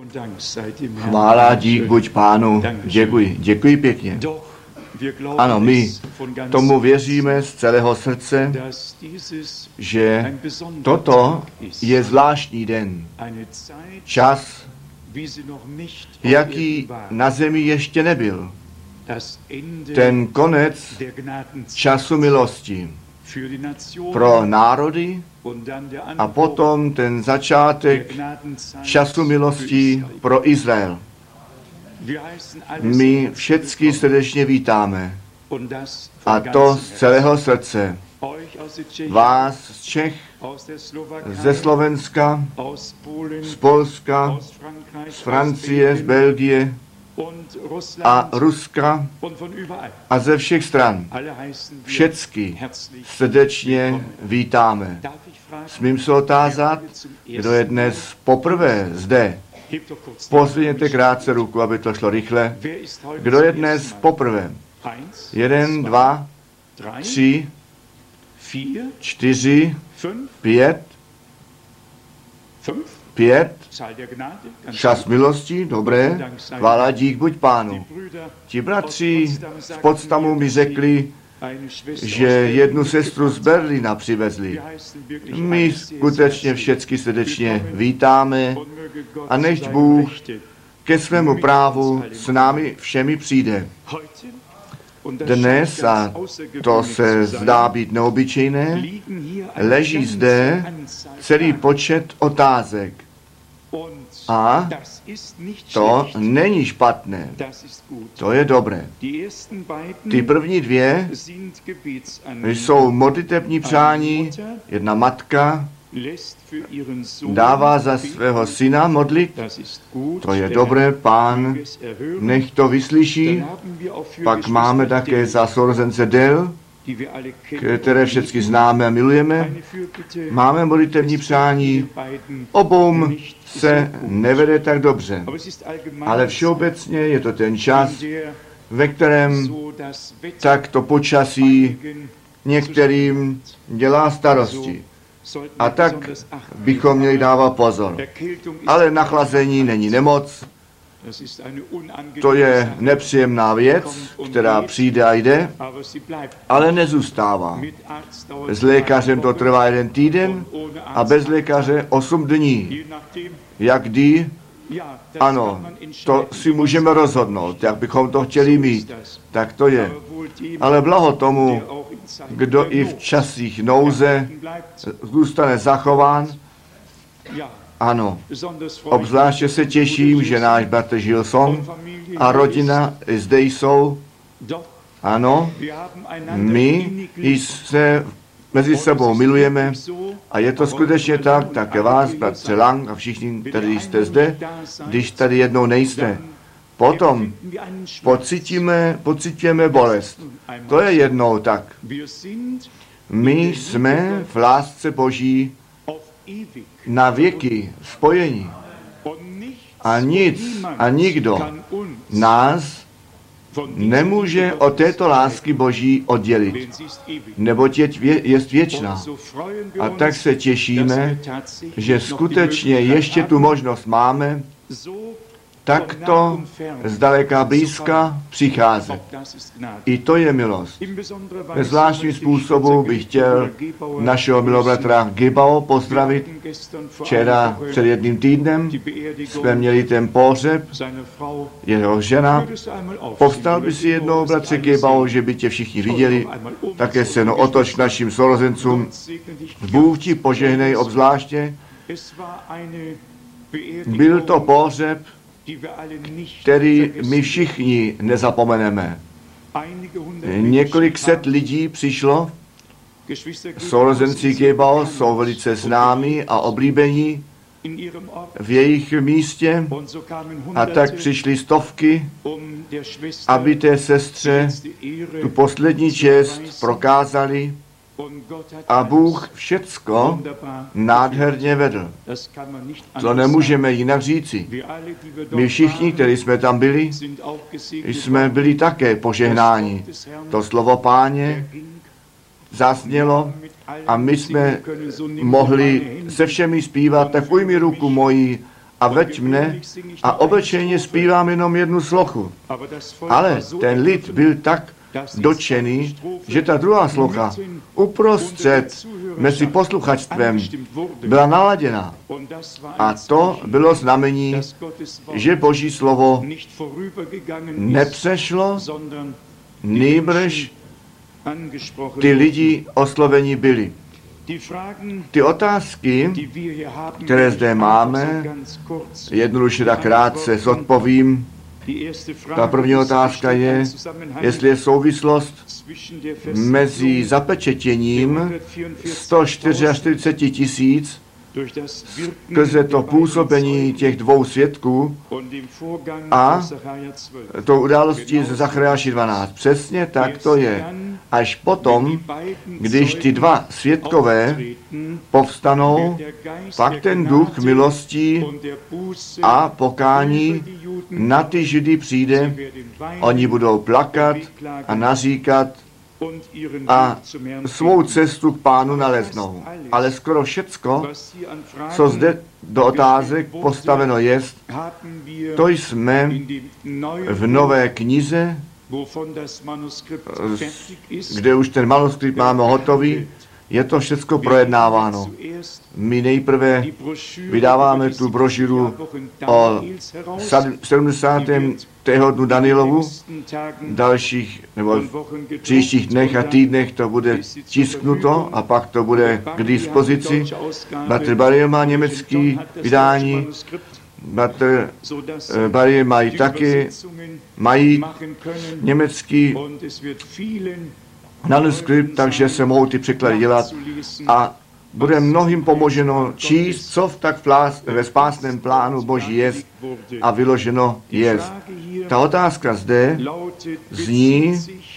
Chvála, dík buď Pánu. Děkuji pěkně. Ano, my tomu věříme z celého srdce, že toto je zvláštní den. Čas, jaký na zemi ještě nebyl. Ten konec času milosti pro národy a potom ten začátek času milosti pro Izrael. My všechny srdečně vítáme a to z celého srdce. Vás z Čech, ze Slovenska, z Polska, z Francie, z Belgie a Ruska a ze všech stran. Všechny srdečně vítáme. Smím se otázat, kdo je dnes poprvé zde. Pozvěděte krátce ruku, aby to šlo rychle. Kdo je dnes poprvé? 1, 2, 3, 4, 5. 5. Čas milosti, dobré. Chvála, dík buď Pánu. Ti bratři z Potsdamu mi řekli, že jednu sestru z Berlína přivezli. My skutečně všechny srdečně vítáme a nechť Bůh ke svému právu s námi všemi přijde. Dnes, a to se zdá být neobyčejné, leží zde celý počet otázek. A to není špatné. To je dobré. Ty první dvě jsou modlitební přání. Jedna matka dává za svého syna modlit. To je dobré, Pán nech to vyslyší. Pak máme také za sourozence Del, které všechny známe a milujeme. Máme modlitevní přání. Obou se nevede tak dobře. Ale všeobecně je to ten čas, ve kterém takto počasí některým dělá starosti. A tak bychom měli dávat pozor. Ale nachlazení není nemoc. To je nepříjemná věc, která přijde a jde, ale nezůstává. S lékařem to trvá 1 týden a bez lékaře 8 dní. Jak kdy? Ano, to si můžeme rozhodnout, jak bychom to chtěli mít. Tak to je. Ale blaho tomu, kdo i v časích nouze zůstane zachován. Ano, obzvláště se těším, že náš bratr Gilson a rodina zde jsou. Ano, my se mezi sebou milujeme a je to skutečně tak, také vás, bratře Lang a všichni, kteří jste zde, když tady jednou nejste. Potom pocítíme bolest. To je jednou tak. My jsme v lásce Boží na věky spojení. A nic a nikdo nás nemůže od této lásky Boží oddělit, neboť je věčná. A tak se těšíme, že skutečně ještě tu možnost máme takto zdaleka blízka přicházet. I to je milost. Ve zvláštním způsobu bych chtěl našeho milého bratra Gebao pozdravit. Včera před 1 týdnem jsme měli ten pohřeb, jeho žena. Povstal by si jednou, bratře Gebao, že by tě všichni viděli. Také se otoč k našim sourozencům. Bůh ti požehnej obzvláště. Byl to pohřeb, který my všichni nezapomeneme. Několik set lidí přišlo, sourozenci Gebao jsou velice známí a oblíbení v jejich místě a tak přišly stovky, aby té sestře tu poslední čest prokázali a Bůh všecko nádherně vedl. To nemůžeme jinak říci. My všichni, kteří jsme tam byli, jsme byli také požehnáni. To slovo Páně zaznělo a my jsme mohli se všemi zpívat, tak ujmi ruku moji a veď mne a obyčejně zpívám jenom jednu slochu. Ale ten lid byl tak dotčený, že ta druhá slocha uprostřed mezi posluchačstvem byla naladěna. A to bylo znamení, že Boží slovo nepřešlo, nýbrž ty lidi osloveni byli. Ty otázky, které zde máme, jednoduše tak krátce zodpovím. Ta první otázka je, jestli je souvislost mezi zapečetěním 144 000 skrze to působení těch dvou svědků a tou událostí ze Zachariáši 12. Přesně tak to je. Až potom, když ty dva svědkové povstanou, pak ten duch milostí a pokání na ty Židy přijde, oni budou plakat a naříkat a svou cestu k Pánu naleznou. Ale skoro všecko, co zde do otázek postaveno jest, to jsme v Nové knize, kde už ten manuskript máme hotový, je to všecko projednáváno. My nejprve vydáváme tu brožuru o 70. dnu Danielovu, dalších nebo příštích dnech a týdnech to bude tisknuto a pak to bude k dispozici. Bratr Bariel má německý vydání, Bratr Bariel mají taky, mají německý manuskript, takže se mohou ty překlady dělat a bude mnohým pomoženo číst, co ve spásném plánu Boží jest a vyloženo jest. Ta otázka zde zní,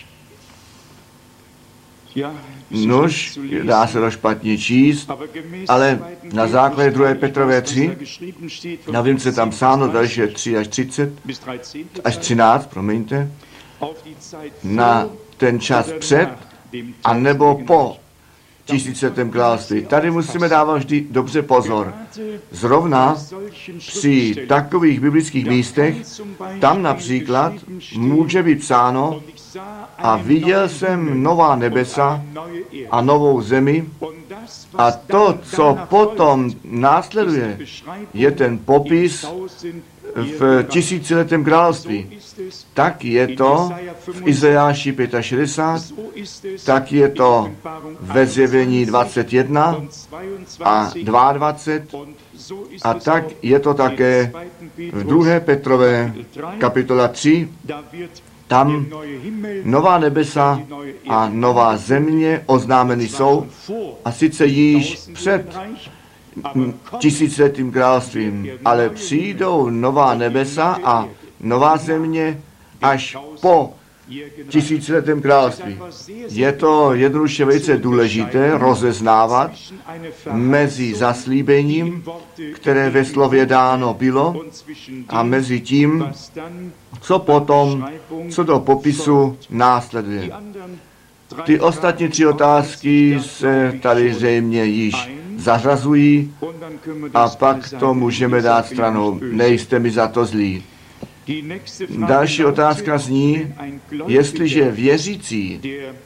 nož, dá se to špatně číst, ale na základě 2. Petrové 3, na výjimce tam psáno, další 3 až 30, až 13, promiňte, na ten čas před a nebo po 1000. království. Tady musíme dávat vždy dobře pozor. Zrovna při takových biblických místech, tam například může být psáno a viděl jsem nová nebesa a novou zemi a to, co potom následuje, je ten popis v 1000. království. Tak je to v Izajáši 65, tak je to ve Zjevení 21 a 22 a tak je to také v 2. Petrové kapitola 3. Tam nová nebesa a nová země oznámeny jsou a sice již před 1000. královstvím, ale přijdou nová nebesa a nová země až po 1000. království. Je to jednoduše velice důležité rozeznávat mezi zaslíbením, které ve slově dáno bylo, a mezi tím, co potom, co do popisu následuje. Ty ostatní 3 otázky se tady zřejmě již zařazují a pak to můžeme dát stranou. Nejste mi za to zlí. Další otázka zní, jestliže věřící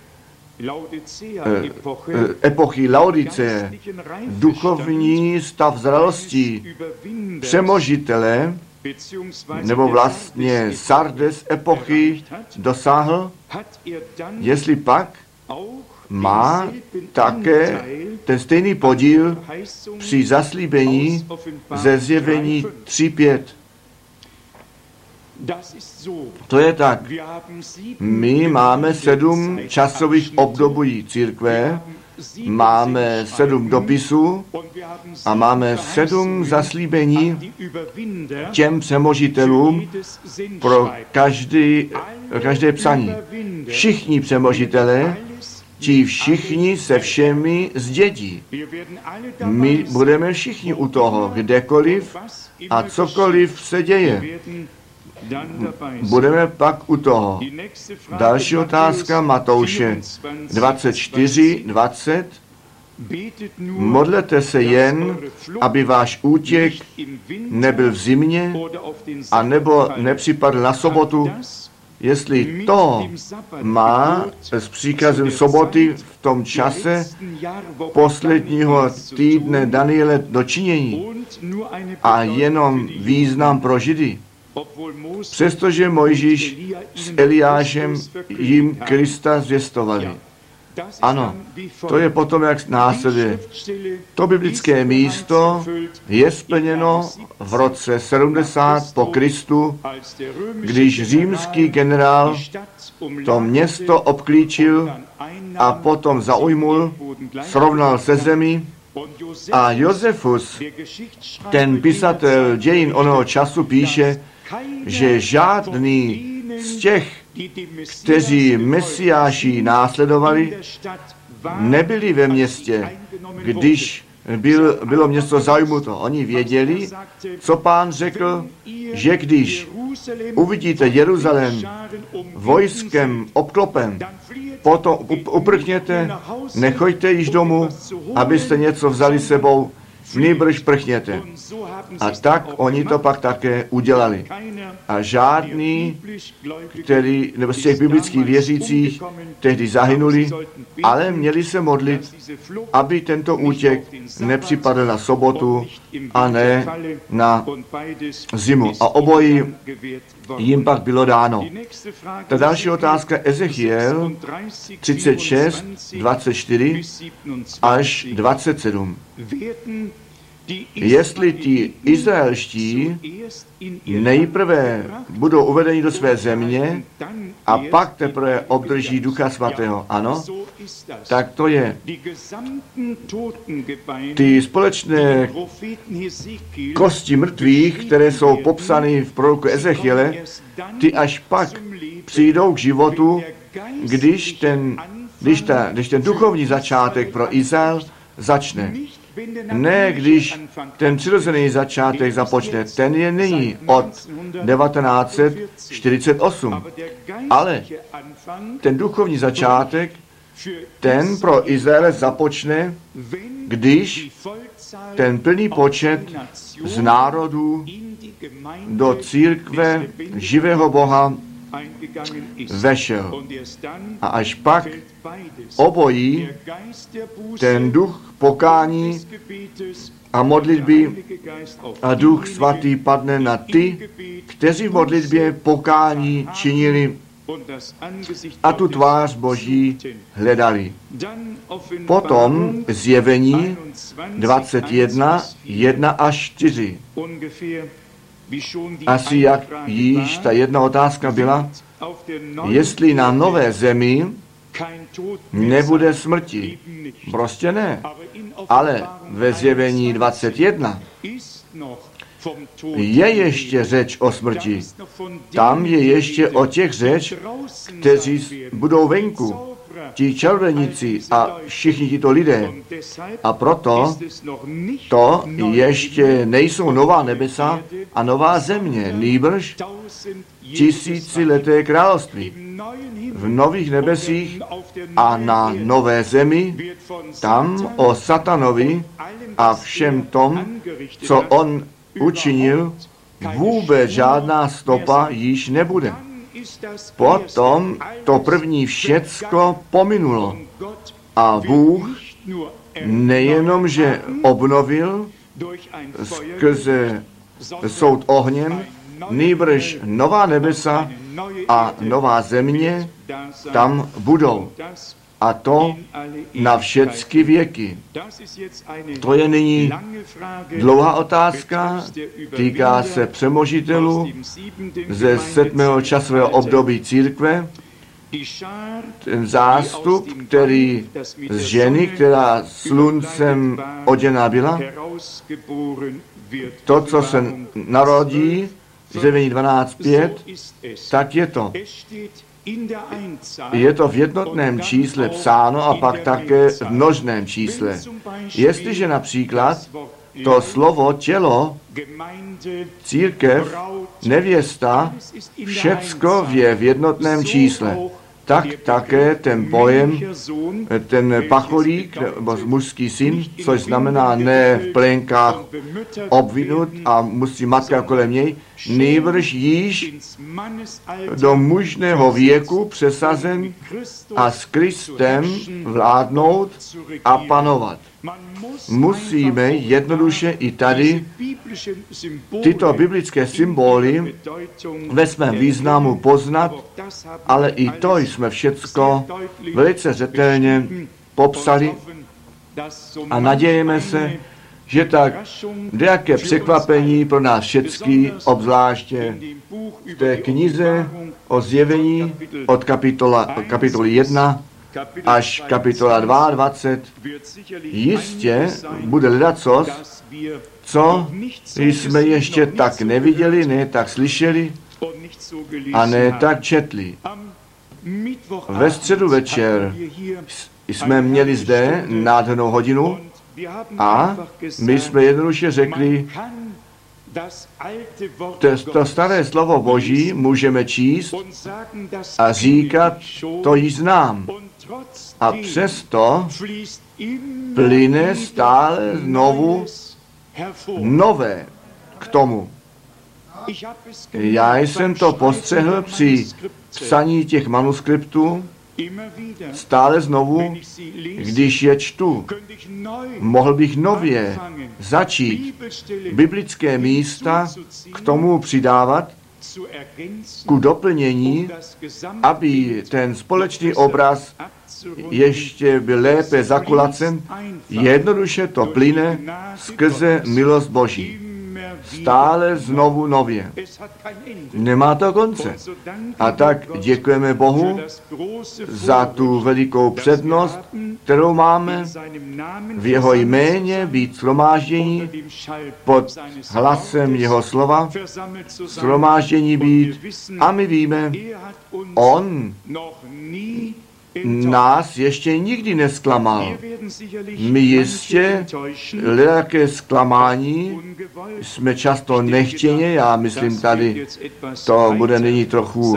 epochy Laodice, duchovní stav zralosti, přemožitele, nebo vlastně Sardes epochy dosáhl, jestli pak má také ten stejný podíl při zaslíbení ze Zjevení 3:5. To je tak. My máme 7 časových období církve, máme 7 dopisů a máme 7 zaslíbení těm přemožitelům pro každé psaní. Všichni přemožitelé, ti všichni se všemi zdědí. My budeme všichni u toho, kdekoliv a cokoliv se děje. Budeme pak u toho. Další otázka Matouše 24:20. Modlete se jen, aby váš útěk nebyl v zimě, anebo nepřipadl na sobotu. Jestli to má s příkazem soboty v tom čase posledního týdne Daniele dočinění a jenom význam pro Židy, přestože Mojžíš s Eliášem jim Krista zvěstovali. Ano, to je potom, jak následuje. To biblické místo je splněno v roce 70 po Kristu, když římský generál to město obklíčil a potom zaujmul, srovnal se zemí a Josefus, ten pisatel dějin onoho času, píše, že žádný z těch, kteří Mesiáši následovali, nebyli ve městě, když bylo město zaujmuto. Oni věděli, co Pán řekl, že když uvidíte Jeruzalém vojskem obklopen, potom uprchněte, nechoďte již domů, abyste něco vzali sebou, nýbrž prchněte. A tak oni to pak také udělali. A žádný, nebo z těch biblických věřících tehdy zahynuli, ale měli se modlit, aby tento útěk nepřipadl na sobotu a ne na zimu. A obojí jim pak bylo dáno. Ta další otázka Ezechiel 36, 24 až 27. Jestli ti izraelští nejprve budou uvedeni do své země a pak teprve obdrží Ducha Svatého. Ano, tak to je. Ty společné kosti mrtvých, které jsou popsány v proroku Ezechiele, ty až pak přijdou k životu, když ten duchovní začátek pro Izrael začne. Ne, když ten přirozený začátek započne. Ten je nyní od 1948. Ale ten duchovní začátek, ten pro Izrael započne, když ten plný počet z národů do církve živého Boha vešel. A až pak obojí, ten duch pokání a modlitby a Duch Svatý padne na ty, kteří v modlitbě pokání činili a tu tvář Boží hledali. Potom Zjevení 21, 1 až 4. Asi jak již ta jedna otázka byla, jestli na nové zemi nebude smrti. Prostě ne. Ale ve Zjevení 21 je ještě řeč o smrti. Tam je ještě o těch řeč, kteří budou venku. Ti čarodějníci a všichni tito lidé. A proto to ještě nejsou nová nebesa a nová země, nýbrž tisícileté království. V nových nebesích a na nové zemi, tam o satanovi a všem tom, co on učinil, vůbec žádná stopa již nebude. Potom to první všecko pominulo. A Bůh nejenom, že obnovil skrze soud ohněm, nýbrž nová nebesa a nová země tam budou. A to na všechny věky. To je nyní dlouhá otázka, týká se přemožitelů ze 7. časového období církve. Ten zástup, který z ženy, která sluncem oděná byla, to, co se narodí, Zjevení 12.5, tak je to. Je to v jednotném čísle psáno a pak také v množném čísle. Jestliže například to slovo tělo, církev, nevěsta, všecko je v jednotném čísle. tak také ten pojem, ten pacholík, nebo mužský syn, což znamená ne v plénkách obvinut a musí matka kolem něj, nýbrž již do mužného věku přesazen a s Kristem vládnout a panovat. Musíme jednoduše i tady tyto biblické symboly ve svém významu poznat, ale i to jsme všecko velice zřetelně popsali a nadějeme se, že tak nějaké překvapení pro nás všecký, obzvláště v té knize o zjevení od kapitoly 1 až kapitola 22, jistě bude ledacos, co jsme ještě tak neviděli, ne tak slyšeli a ne tak četli. Ve středu večer jsme měli zde nádhernou hodinu a my jsme jednoduše řekli, to staré slovo Boží můžeme číst a říkat, to již znám. A přesto plyne stále znovu nové k tomu. Já jsem to postřehl při psaní těch manuskriptů stále znovu, když je čtu. Mohl bych nově začít biblické místa k tomu přidávat, ku doplnění, aby ten společný obraz ještě byl lépe zakulacen, jednoduše to plyne skrze milost Boží. Stále znovu nově. Nemá to konce. A tak děkujeme Bohu za tu velikou přednost, kterou máme v jeho jméně být shromáždění pod hlasem jeho slova, shromáždění být a my víme, on nás ještě nikdy nesklamal. My jistě nějaké zklamání jsme často nechtěně, já myslím tady, to bude nyní trochu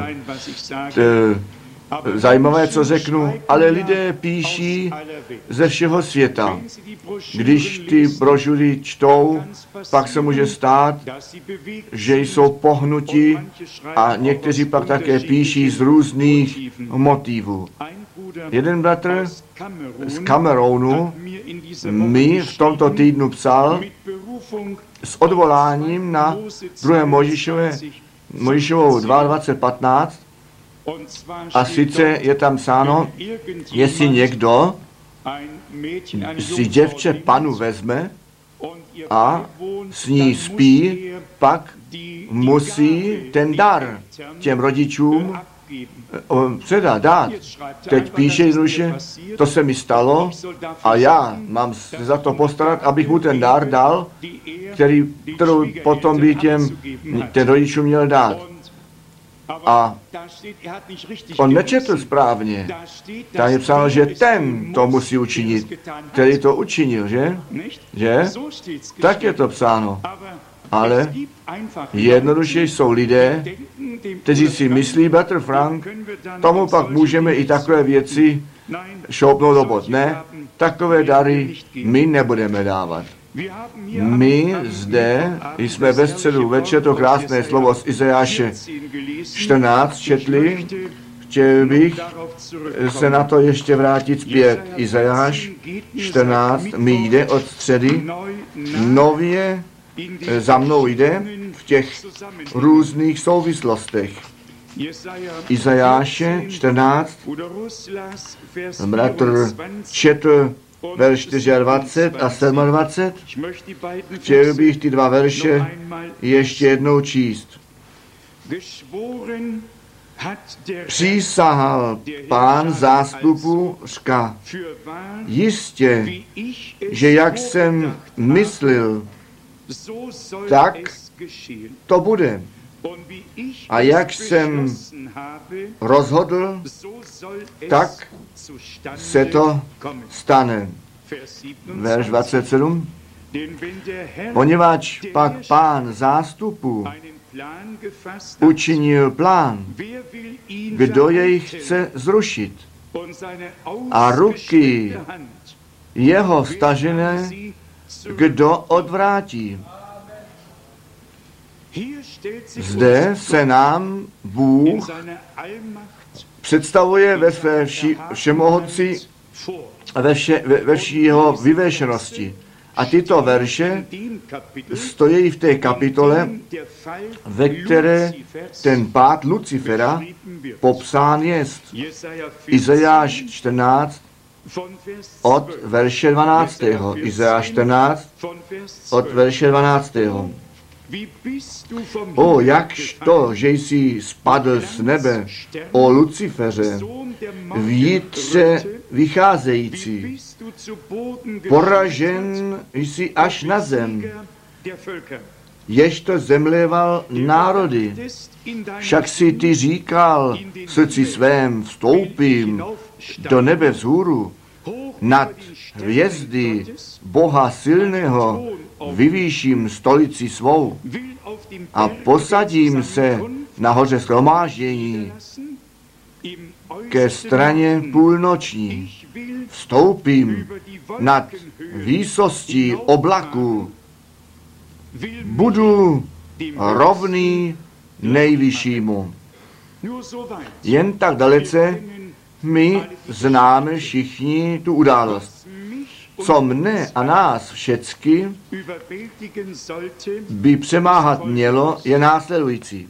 zajímavé, co řeknu, ale lidé píší ze všeho světa. Když ty brožury čtou, pak se může stát, že jsou pohnuti a někteří pak také píší z různých motivů. Jeden bratr z Kamerunu mi v tomto týdnu psal s odvoláním na 2. Mojžíšovou 22:15 a sice je tam psáno, jestli někdo si děvče panu vezme a s ní spí, pak musí ten dar těm rodičům dát. Teď píše jednoduše, to se mi stalo a já mám se za to postarat, abych mu ten dar dal, kterou potom by ten rodičům měl dát. A on nečetl správně. Tam je psáno, že ten to musí učinit, který to učinil, že? Že? Tak je to psáno. Ale jednoduše jsou lidé, kteří si myslí, bratr Frank, tomu pak můžeme i takové věci šoupnout do bod. Ne, takové dary my nebudeme dávat. My zde jsme ve středu večer to krásné slovo z Izajáše 14 četli. Chtěl bych se na to ještě vrátit zpět. Izajáš 14 mi jde od středy, nově za mnou jde v těch různých souvislostech. Izajáše 14, bratr četl verš 24 a 27. Chtěl bych ty dva verše ještě jednou číst. Přísahal Pán zástupu řka, jistě, že jak jsem myslel, tak to bude. A jak jsem rozhodl, tak se to stane. Verš 27. Poněvadž pak Pán zástupu učinil plán, kdo jej chce zrušit. A ruky jeho stažené, kdo odvrátí. Zde se nám Bůh představuje ve své všemohoucí, ve vší jeho vyvéšenosti. A tyto verše stojí v té kapitole, ve které ten pád Lucifera popsán jest. Izajáš 14 od verše 12. Izajáš 14 od verše 12. O, jakž to, že jsi spadl z nebe, o Luciferе, vítře vycházející, poražen jsi až na zem, jež to zemléval národy. Však si ty říkal v srdci svém, vstoupím do nebe vzhůru, nad hvězdy Boha silného vyvýším stolici svou a posadím se na hoře shromáždění ke straně půlnoční. Vstoupím nad výsostí oblaků. Budu rovný nejvyššímu. Jen tak dalece my známe všichni tu událost. Co mne a nás všecky by přemáhat mělo, je následující.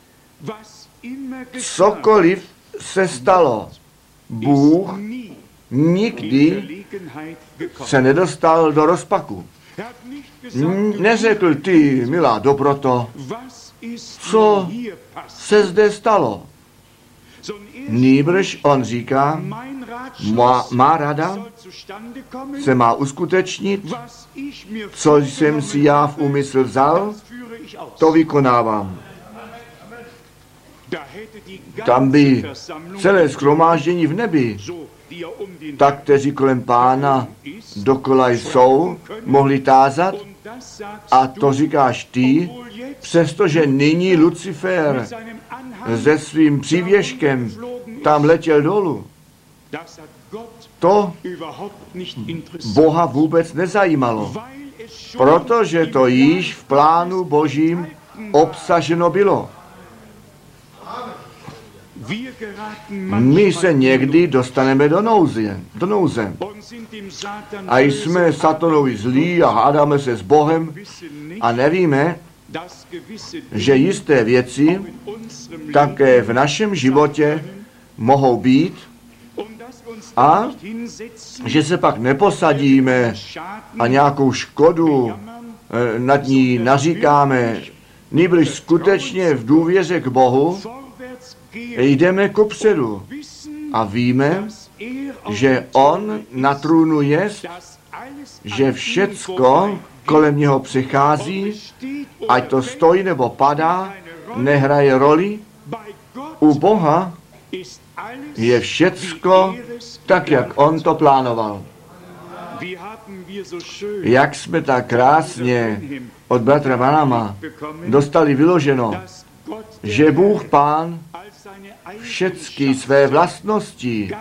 Cokoliv se stalo, Bůh nikdy se nedostal do rozpaku. Neřekl, ty, milá dobroto, co se zde stalo. Nýbrž on říká, má rada se má uskutečnit, co jsem si já v úmysl vzal, to vykonávám. Tam by celé shromáždění v nebi, tak kteří kolem Pána dokola jsou, mohli tázat, a to říkáš ty, přestože nyní Lucifer se svým přívěškem tam letěl dolů. To Boha vůbec nezajímalo, protože to již v plánu Božím obsaženo bylo. My se někdy dostaneme do nouze. A jsme satanovi zlí a hádáme se s Bohem a nevíme, že jisté věci také v našem životě mohou být a že se pak neposadíme a nějakou škodu nad ní naříkáme, nýbrž skutečně v důvěře k Bohu jdeme kupředu a víme, že on na trůnu jest, že všecko kolem něho přichází, ať to stojí nebo padá, nehraje roli. U Boha je všecko tak, jak on to plánoval. Jak jsme tak krásně od bratra Branhama dostali vyloženo, že Bůh Pán všechny své vlastnosti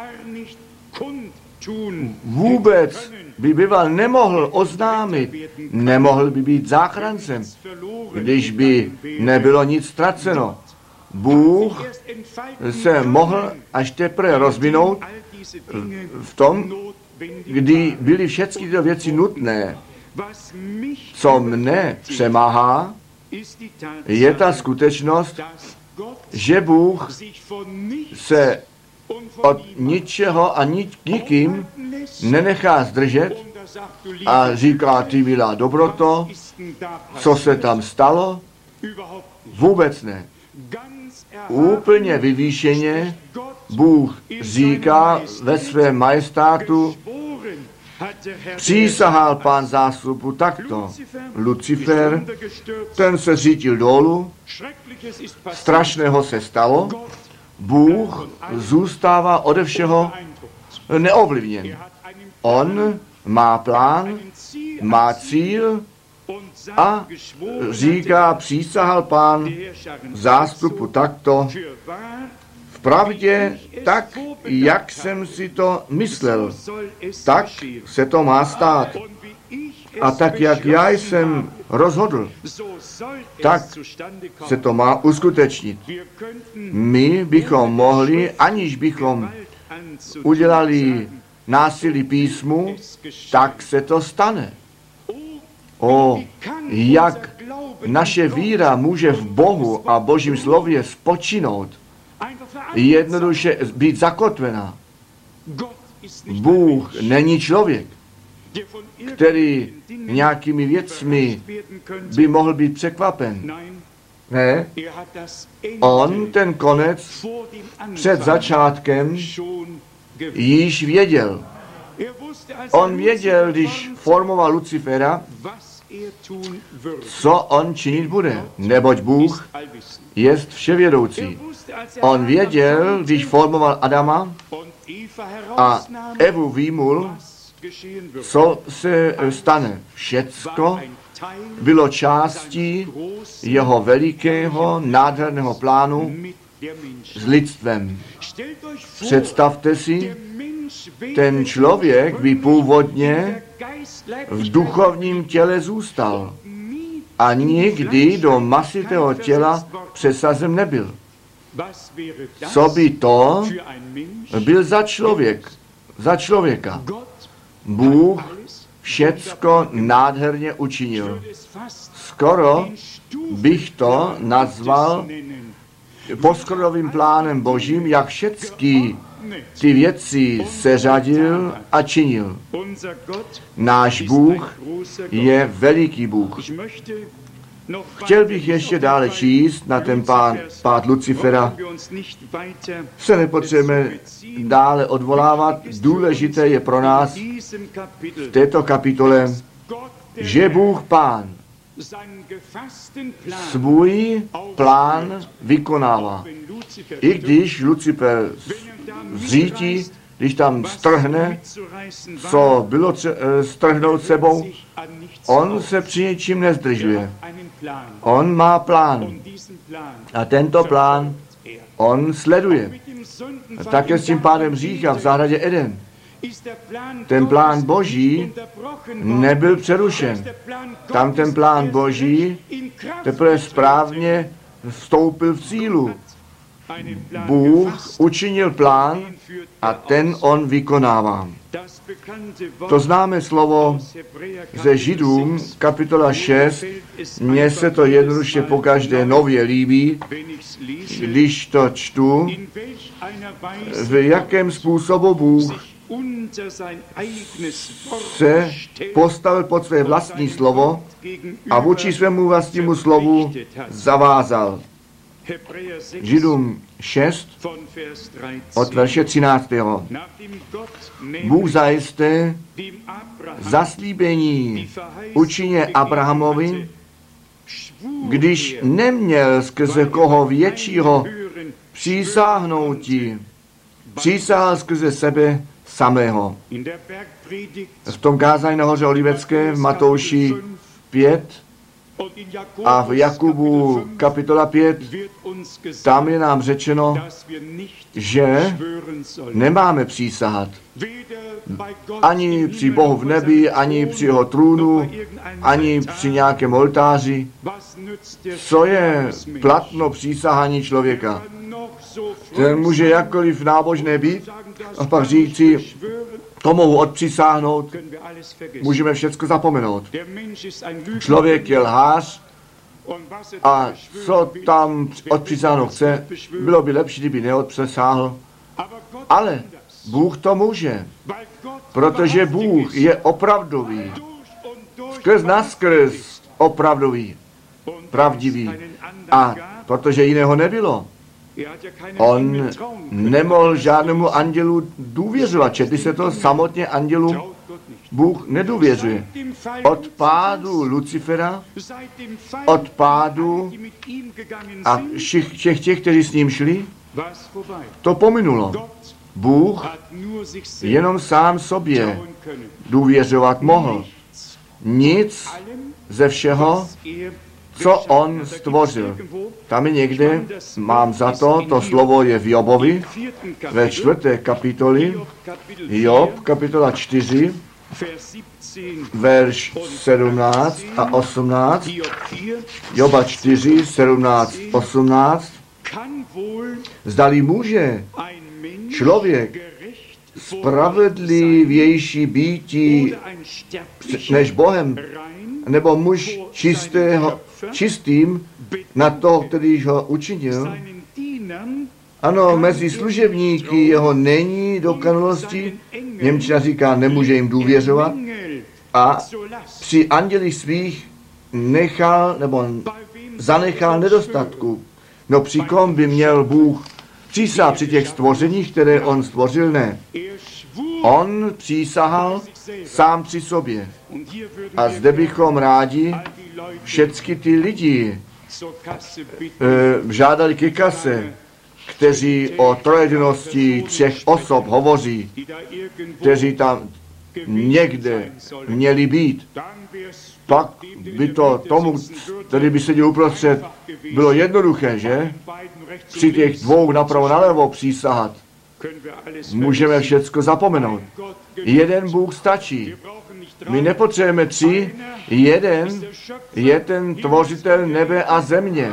vůbec by býval nemohl oznámit, nemohl by být záchrancem, když by nebylo nic ztraceno. Bůh se mohl až teprve rozvinout v tom, kdy byly všechny tyto věci nutné. Co mne přemáhá, je ta skutečnost, že Bůh se od ničeho a nikým nenechá zdržet a říká, ty milá dobroto, co se tam stalo? Vůbec ne. Úplně vyvýšeně Bůh říká ve svém majestátu, přísahal Pán zástupu takto. Lucifer, ten se řítil dolů, strašného se stalo, Bůh zůstává ode všeho neovlivněn. On má plán, má cíl A říká, přísahal Pán zástupu takto, vpravdě tak, jak jsem si to myslel, tak se to má stát. A tak, jak já jsem rozhodl, tak se to má uskutečnit. My bychom mohli, aniž bychom udělali násilí písmu, tak se to stane. Jak naše víra může v Bohu a Božím slově spočinout, jednoduše být zakotvená. Bůh není člověk, který nějakými věcmi by mohl být překvapen. Ne, on ten konec před začátkem již věděl. On věděl, když formoval Lucifera, co on činit bude, neboť Bůh jest vševědoucí. On věděl, když formoval Adama a Evu výmul, co se stane. Všecko bylo částí jeho velikého, nádherného plánu s lidstvem. Představte si, ten člověk by původně v duchovním těle zůstal a nikdy do masitého těla přesazen nebyl. Co by to byl za člověk, za člověka? Bůh všecko nádherně učinil. Skoro bych to nazval poskrodovým plánem Božím, jak všecky ty věci seřadil a činil. Náš Bůh je veliký Bůh. Chtěl bych ještě dále číst na ten pád Lucifera. Se nepotřebujeme dále odvolávat. Důležité je pro nás v této kapitole, že Bůh Pán svůj plán vykonává. I když Lucifer zřítí, když tam strhne, co bylo strhnout sebou, on se při něčím nezdržuje. On má plán. A tento plán on sleduje. A také s tím pádem hřícha v zahradě Eden. Ten plán Boží nebyl přerušen. Tam ten plán Boží teprve správně vstoupil v sílu. Bůh učinil plán a ten on vykonává. To známe slovo ze Židům, kapitola 6. Mně se to jednoduše pokaždé nově líbí, když to čtu, v jakém způsobu Bůh se postavil pod své vlastní slovo a vůči svému vlastnímu slovu zavázal. Židům 6 od verše 13. Bůh zajisté zaslíbení učině Abrahamovi, když neměl skrze koho většího přísáhnoutí, přísahal skrze sebe samého. V tom kázání na hoře Olivecké v Matouši 5 a v Jakubu kapitola 5, tam je nám řečeno, že nemáme přísahat. Ani při Bohu v nebi, ani při jeho trůnu, ani při nějakém oltáři. Co je platno přísahání člověka? Ten může jakkoliv nábožné být a pak říci, to mohu odpřisáhnout, můžeme všecko zapomenout. Člověk je lhář a co tam odpřisáhnout chce, bylo by lepší, kdyby neodpřisáhl. Ale Bůh to může, protože Bůh je opravdový, skrz naskrz opravdový, pravdivý. A protože jiného nebylo, on nemohl žádnému andělu důvěřovat. Četli se to samotně andělu? Bůh nedůvěřuje. Od pádu Lucifera, od pádu a všech těch, kteří s ním šli, to pominulo. Bůh jenom sám sobě důvěřovat mohl. nic ze všeho, co on stvořil. Tam je někde, mám za to slovo je v Jobovi, ve 4. kapitoli, Job, kapitola 4, verš 17 a 18, Joba 4, 17, 18, zdali může člověk spravedlivější býti než Bohem, nebo muž čistým na to, který ho učinil. Ano, mezi služebníky jeho není dokonalosti, němčina říká, nemůže jim důvěřovat, a při andělích svých zanechal nedostatku. No při kom by měl Bůh přísah při těch stvořeních, které on stvořil, ne. On přísahal sám při sobě. A zde bychom rádi všechny ty lidi žádali ke kase, kteří o trojedinosti 3 osob hovoří, kteří tam někde měli být. Pak by to tomu, který by seděl uprostřed, bylo jednoduché, že? Při těch 2 napravo nalevo přísahat. Můžeme všecko zapomenout. Jeden Bůh stačí. My nepotřebujeme 3, jeden je ten tvořitel nebe a země.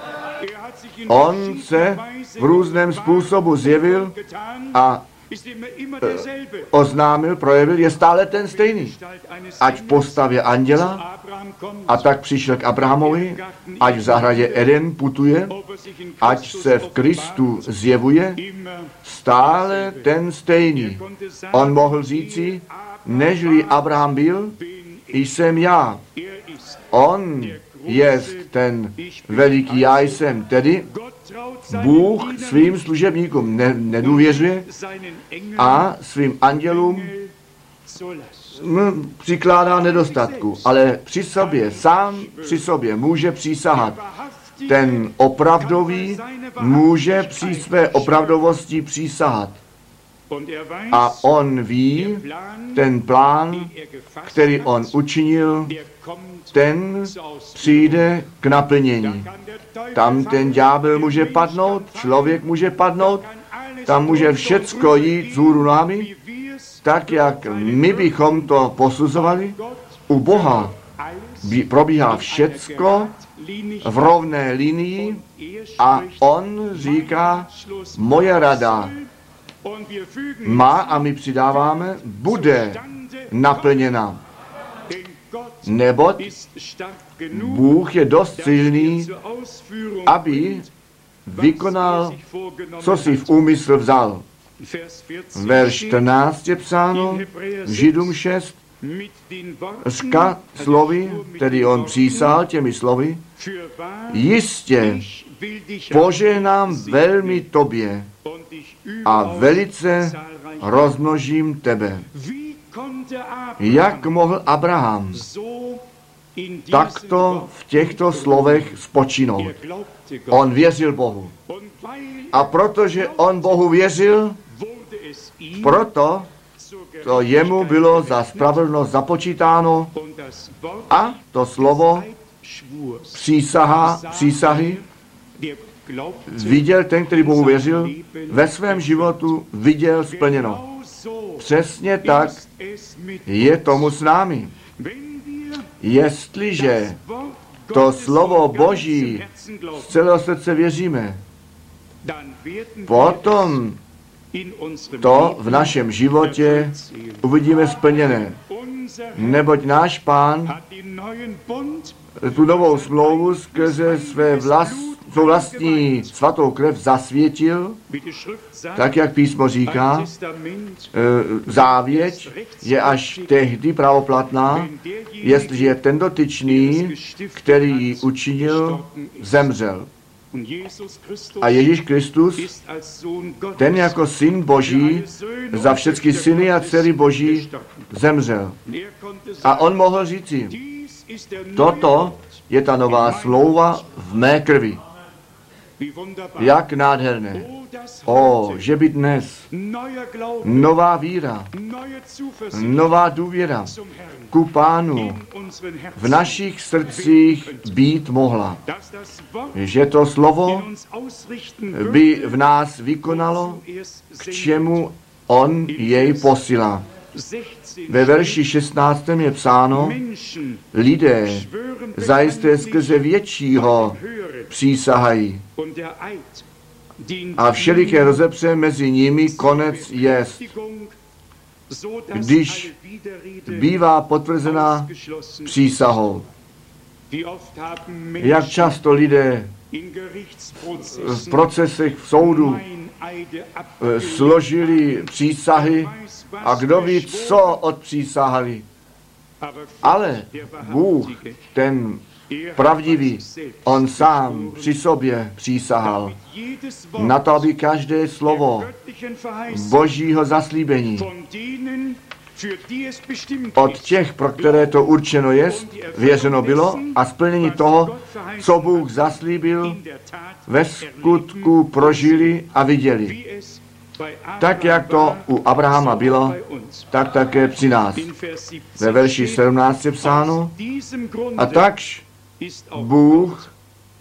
On se v různém způsobu zjevil a oznámil, projevil, je stále ten stejný. Ať v postavě anděla, a tak přišel k Abrahamovi, ať v zahradě Eden putuje, ať se v Kristu zjevuje, stále ten stejný. On mohl říci, nežli Abraham byl, jsem já. On je ten veliký já jsem, tedy Bůh svým služebníkům nedůvěřuje a svým andělům přikládá nedostatku, ale při sobě, sám při sobě může přísahat. Ten opravdový může při své opravdovosti přísahat. A on ví, ten plán, který on učinil, ten přijde k naplnění. Tam ten ďábel může padnout, člověk může padnout, tam může všecko jít vzhůru námi, tak jak my bychom to posuzovali. U Boha probíhá všecko v rovné linii a on říká, moje rada má, a my přidáváme, bude naplněna. Neboť Bůh je dost silný, aby vykonal, co si v úmysl vzal. Verš 14 je psáno, Židům 6, slovy, tedy on přísahal těmi slovy, jistě požehnám velmi tobě a velice rozmnožím tebe. Jak mohl Abraham takto v těchto slovech spočinout? On věřil Bohu. A protože on Bohu věřil, proto to jemu bylo za spravedlnost započítáno a to slovo přísahy viděl ten, který Bohu věřil, ve svém životu viděl splněno. Přesně tak je tomu s námi. Jestliže to slovo Boží z celého srdce věříme, potom to v našem životě uvidíme splněné. Neboť náš Pán tu novou smlouvu skrze svou vlastní svatou krev zasvětil, tak jak písmo říká, závěť je až tehdy pravoplatná, jestliže je ten dotyčný, který ji učinil, zemřel. A Ježíš Kristus, ten jako syn Boží, za všechny syny a dcery Boží zemřel. A on mohl říci, toto je ta nová smlouva v mé krvi. Jak nádherné. O, že by dnes nová víra, nová důvěra ku Pánu v našich srdcích být mohla. Že to slovo by v nás vykonalo, k čemu on jej posílá. Ve verši 16. je psáno, lidé zajisté skrze většího přísahají. A všeliké rozepře mezi nimi konec jest. Když bývá potvrzena přísahou. Jak často lidé v procesech v soudu složili přísahy a kdo ví, co odpřísahali. Ale Bůh, ten pravdivý, on sám při sobě přísahal na to, aby každé slovo Božího zaslíbení od těch, pro které to určeno jest, věřeno bylo a splnění toho, co Bůh zaslíbil, ve skutku prožili a viděli. Tak, jak to u Abrahama bylo, tak také při nás. Ve verši 17 je psáno, a takž Bůh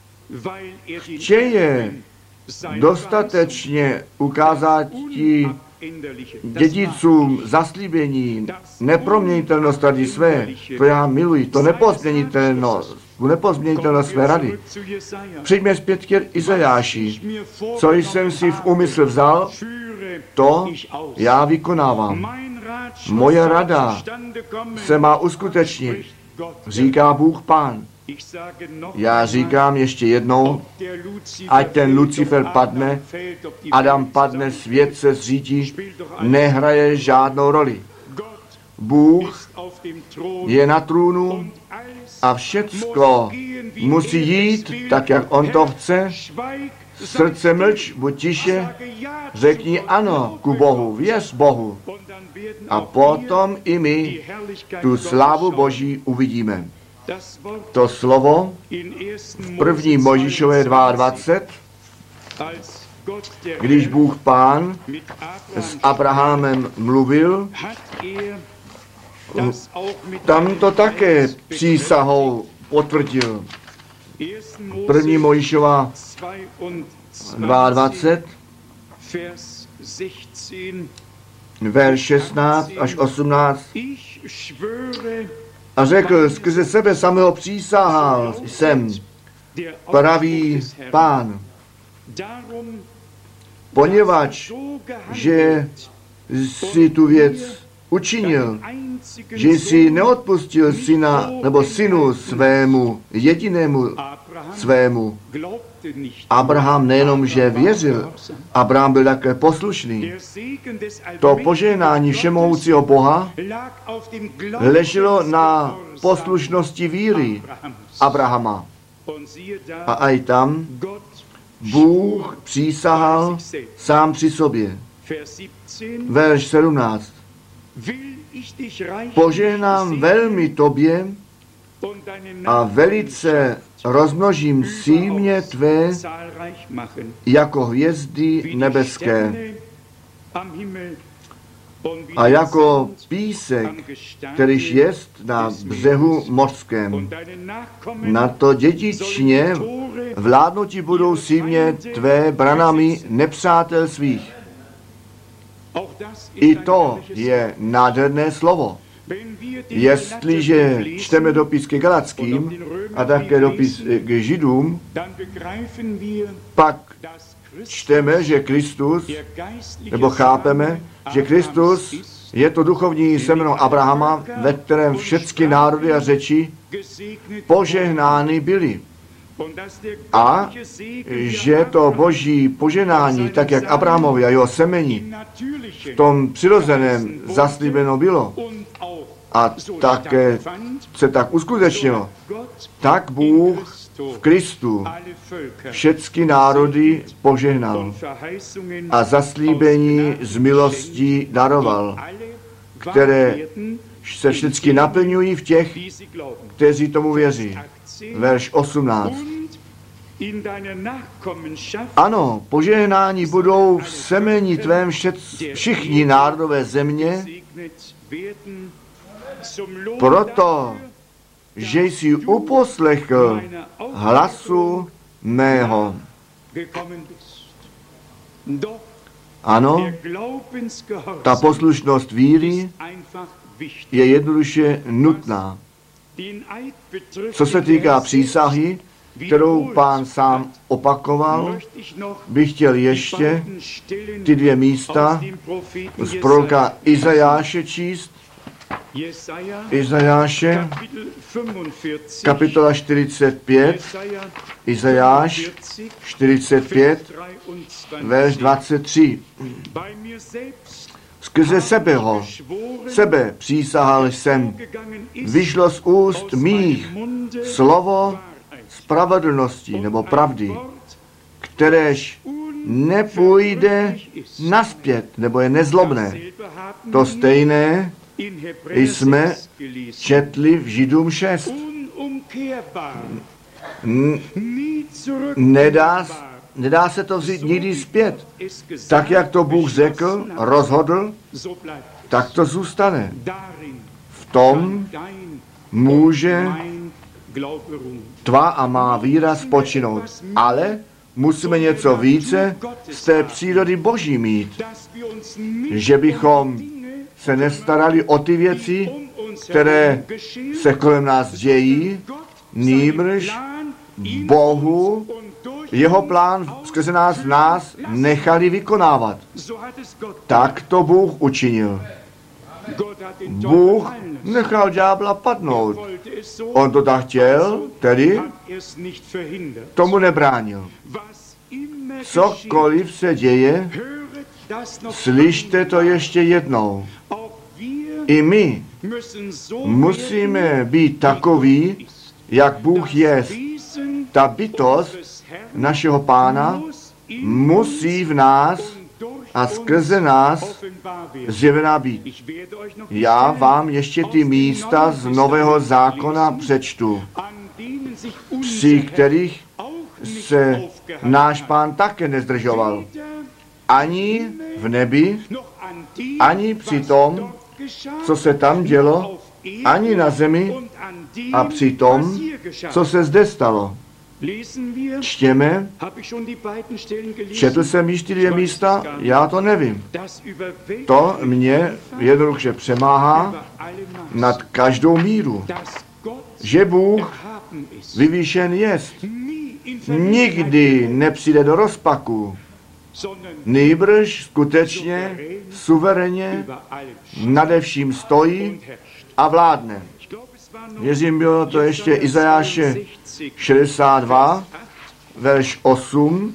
chtěje dostatečně ukázat ti dědicům zaslíbení neproměnitelnost rady své, to já miluji, to nepozměnitelnost své rady. Přijďme zpět k Izajáši. Co jsem si v úmysl vzal, to já vykonávám. Moje rada se má uskutečnit, říká Bůh Pán. Já říkám ještě jednou, ať ten Lucifer padne, Adam padne, svět se zřítí, nehraje žádnou roli. Bůh je na trůnu a všecko musí jít tak, jak on to chce. Srdce mlč, buď tiše, řekni ano ku Bohu, věř Bohu. A potom i my tu slávu Boží uvidíme. To slovo v 1. Mojžíšové 22, když Bůh Pán s Abrahamem mluvil, tam to také přísahou potvrdil. 1. Mojžíšova 22, verš 16 až 18. A řekl, skrze sebe samého přísahal jsem, pravý Pán, poněvadž, že si tu věc učinil, že jsi neodpustil syna nebo synu svému, jedinému svému. Abraham nejenom, že věřil, Abraham byl také poslušný. To požehnání všemohoucího Boha leželo na poslušnosti víry Abrahama. A aj tam Bůh přísahal sám při sobě. Verš 17. Požehnám velmi tobě a velice rozmnožím símě tvé jako hvězdy nebeské a jako písek, kterýž jest na břehu mořském. Na to dědičně vládnutí budou símě tvé branami nepřátel svých. I to je nádherné slovo. Jestliže čteme dopis ke Galackým a také dopis k Židům, pak čteme, že Kristus, nebo chápeme, že Kristus je to duchovní semeno Abrahama, ve kterém všechny národy a řeči požehnány byly. A že to boží požehnání, tak jak Abrahamovi a jeho semení, v tom přirozeném zaslíbeno bylo a také se tak uskutečnilo, tak Bůh v Kristu všechny národy požehnal a zaslíbení z milostí daroval, které se všechny naplňují v těch, kteří tomu věří. Verš 18. Ano, požehnání budou v semeni tvém všichni národové země, proto, že jsi uposlechl hlasu mého. Ano, ta poslušnost víry je jednoduše nutná. Co se týká přísahy, kterou Pán sám opakoval, bych chtěl ještě ty dvě místa z proroka Izajáše číst. Izajáše, kapitola 45, Izajáš 45, verš 23. Skrze sebe přísahal jsem, vyšlo z úst mých slovo spravedlnosti nebo pravdy, kteréž nepůjde naspět, nebo je nezlobné. To stejné jsme četli v Židům 6. Nedá se to vzít nikdy zpět. Tak, jak to Bůh řekl, rozhodl, tak to zůstane. V tom může tvá a má víra spočinout. Ale musíme něco více z té přírody Boží mít. Že bychom se nestarali o ty věci, které se kolem nás dějí, nýbrž Bohu jeho plán skrze nás nechali vykonávat. Tak to Bůh učinil. Bůh nechal ďábla padnout. On to tak chtěl, tedy tomu nebránil. Cokoliv se děje, slyšte to ještě jednou. I my musíme být takoví, jak Bůh je. Ta bytost našeho Pána musí v nás a skrze nás zjevená být. Já vám ještě ty místa z Nového zákona přečtu, při kterých se náš Pán také nezdržoval. Ani v nebi, ani při tom, co se tam dělo, ani na zemi a při tom, co se zde stalo. Čtěme, četl jsem již ty dvě místa, já to nevím. To mě jednoduše přemáhá nad každou míru, že Bůh vyvýšen jest. Nikdy nepřijde do rozpaku, nýbrž skutečně suverénně nade vším stojí a vládne. Věřím, bylo to ještě Izajáše 62, verš 8.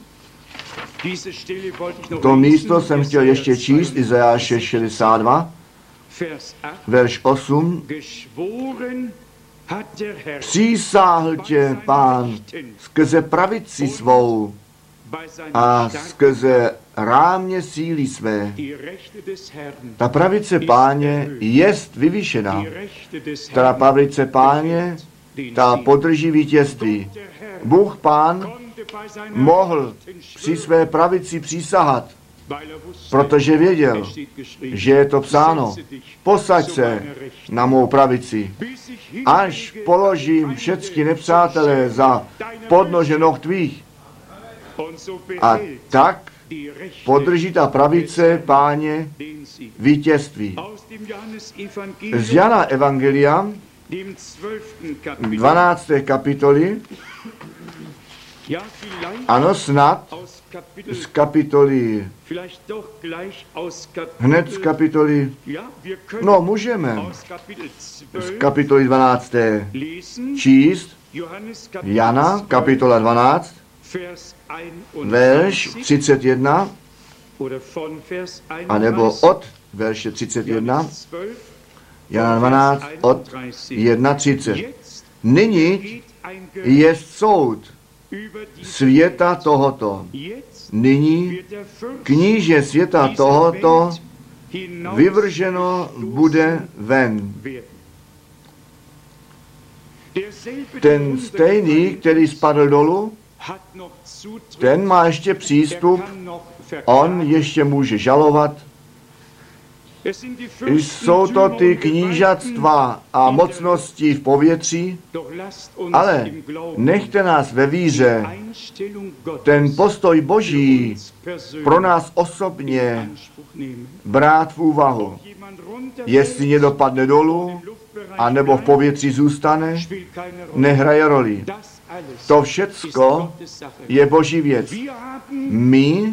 To místo jsem chtěl ještě číst, Izajáše 62, verš 8. Přísáhl tě Pán skrze pravici svou a skrze rámě síly své. Ta pravice Páně jest vyvýšená. Ta pravice Páně, ta podrží vítězství. Bůh Pán mohl při své pravici přísahat, protože věděl, že je to psáno. Posaď se na mou pravici, až položím všechny nepřátelé za podnože noh tvých. A tak podrží ta pravice Páně vítězství. Z Jana Evangelia, 12. kapitoly, ano, snad z kapitoly, hned z kapitoly, no můžeme, z kapitoly 12. číst, Jana, kapitola 12, verš 31, anebo od verše 31, Jana 12, od 1:30. Nyní je soud světa tohoto. Nyní kníže světa tohoto vyvrženo bude ven. Ten stejný, který spadl dolů, ten má ještě přístup, on ještě může žalovat. Jsou to ty knížatstva a mocnosti v povětří, ale nechte nás ve víře ten postoj Boží pro nás osobně brát v úvahu. Jestli někdo padne dolů, anebo v povětří zůstane, nehraje roli. To všecko je Boží věc. My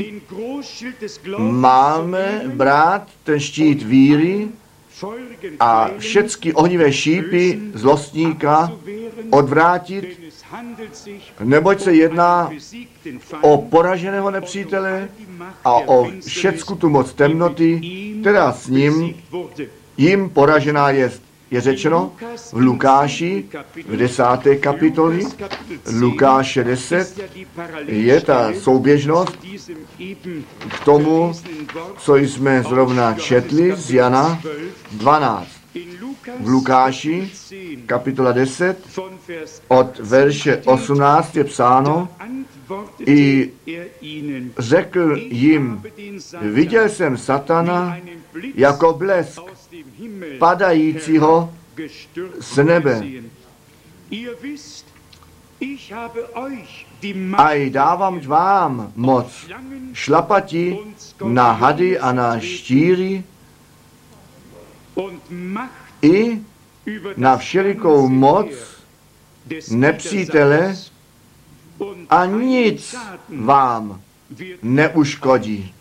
máme brát ten štít víry a všechny ohnivé šípy zlostníka odvrátit, neboť se jedná o poraženého nepřítele a o všecku tu moc temnoty, která s ním jim poražená jest. Je řečeno v Lukáši v 10. kapitoli, Lukáše 10, je ta souběžnost k tomu, co jsme zrovna četli z Jana 12. V Lukáši, kapitola 10, od verše 18 je psáno, i řekl jim, viděl jsem satana jako blesk padajícího z nebe. A dávám vám moc šlapati na hady a na štíry i na všelikou moc nepřítele a nic vám neuškodí.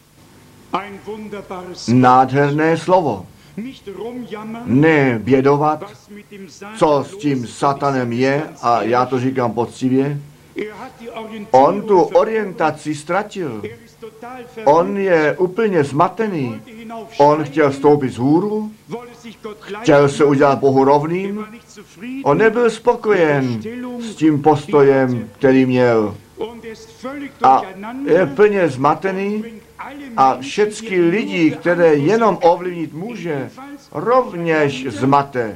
Nádherné slovo. Ne bědovat, co s tím satanem je, a já to říkám poctivě. On tu orientaci ztratil. On je úplně zmatený. On chtěl vstoupit z hůru, chtěl se udělat Bohu rovným. On nebyl spokojen s tím postojem, který měl. A je plně zmatený a všechny lidi, které jenom ovlivnit může, rovněž zmate.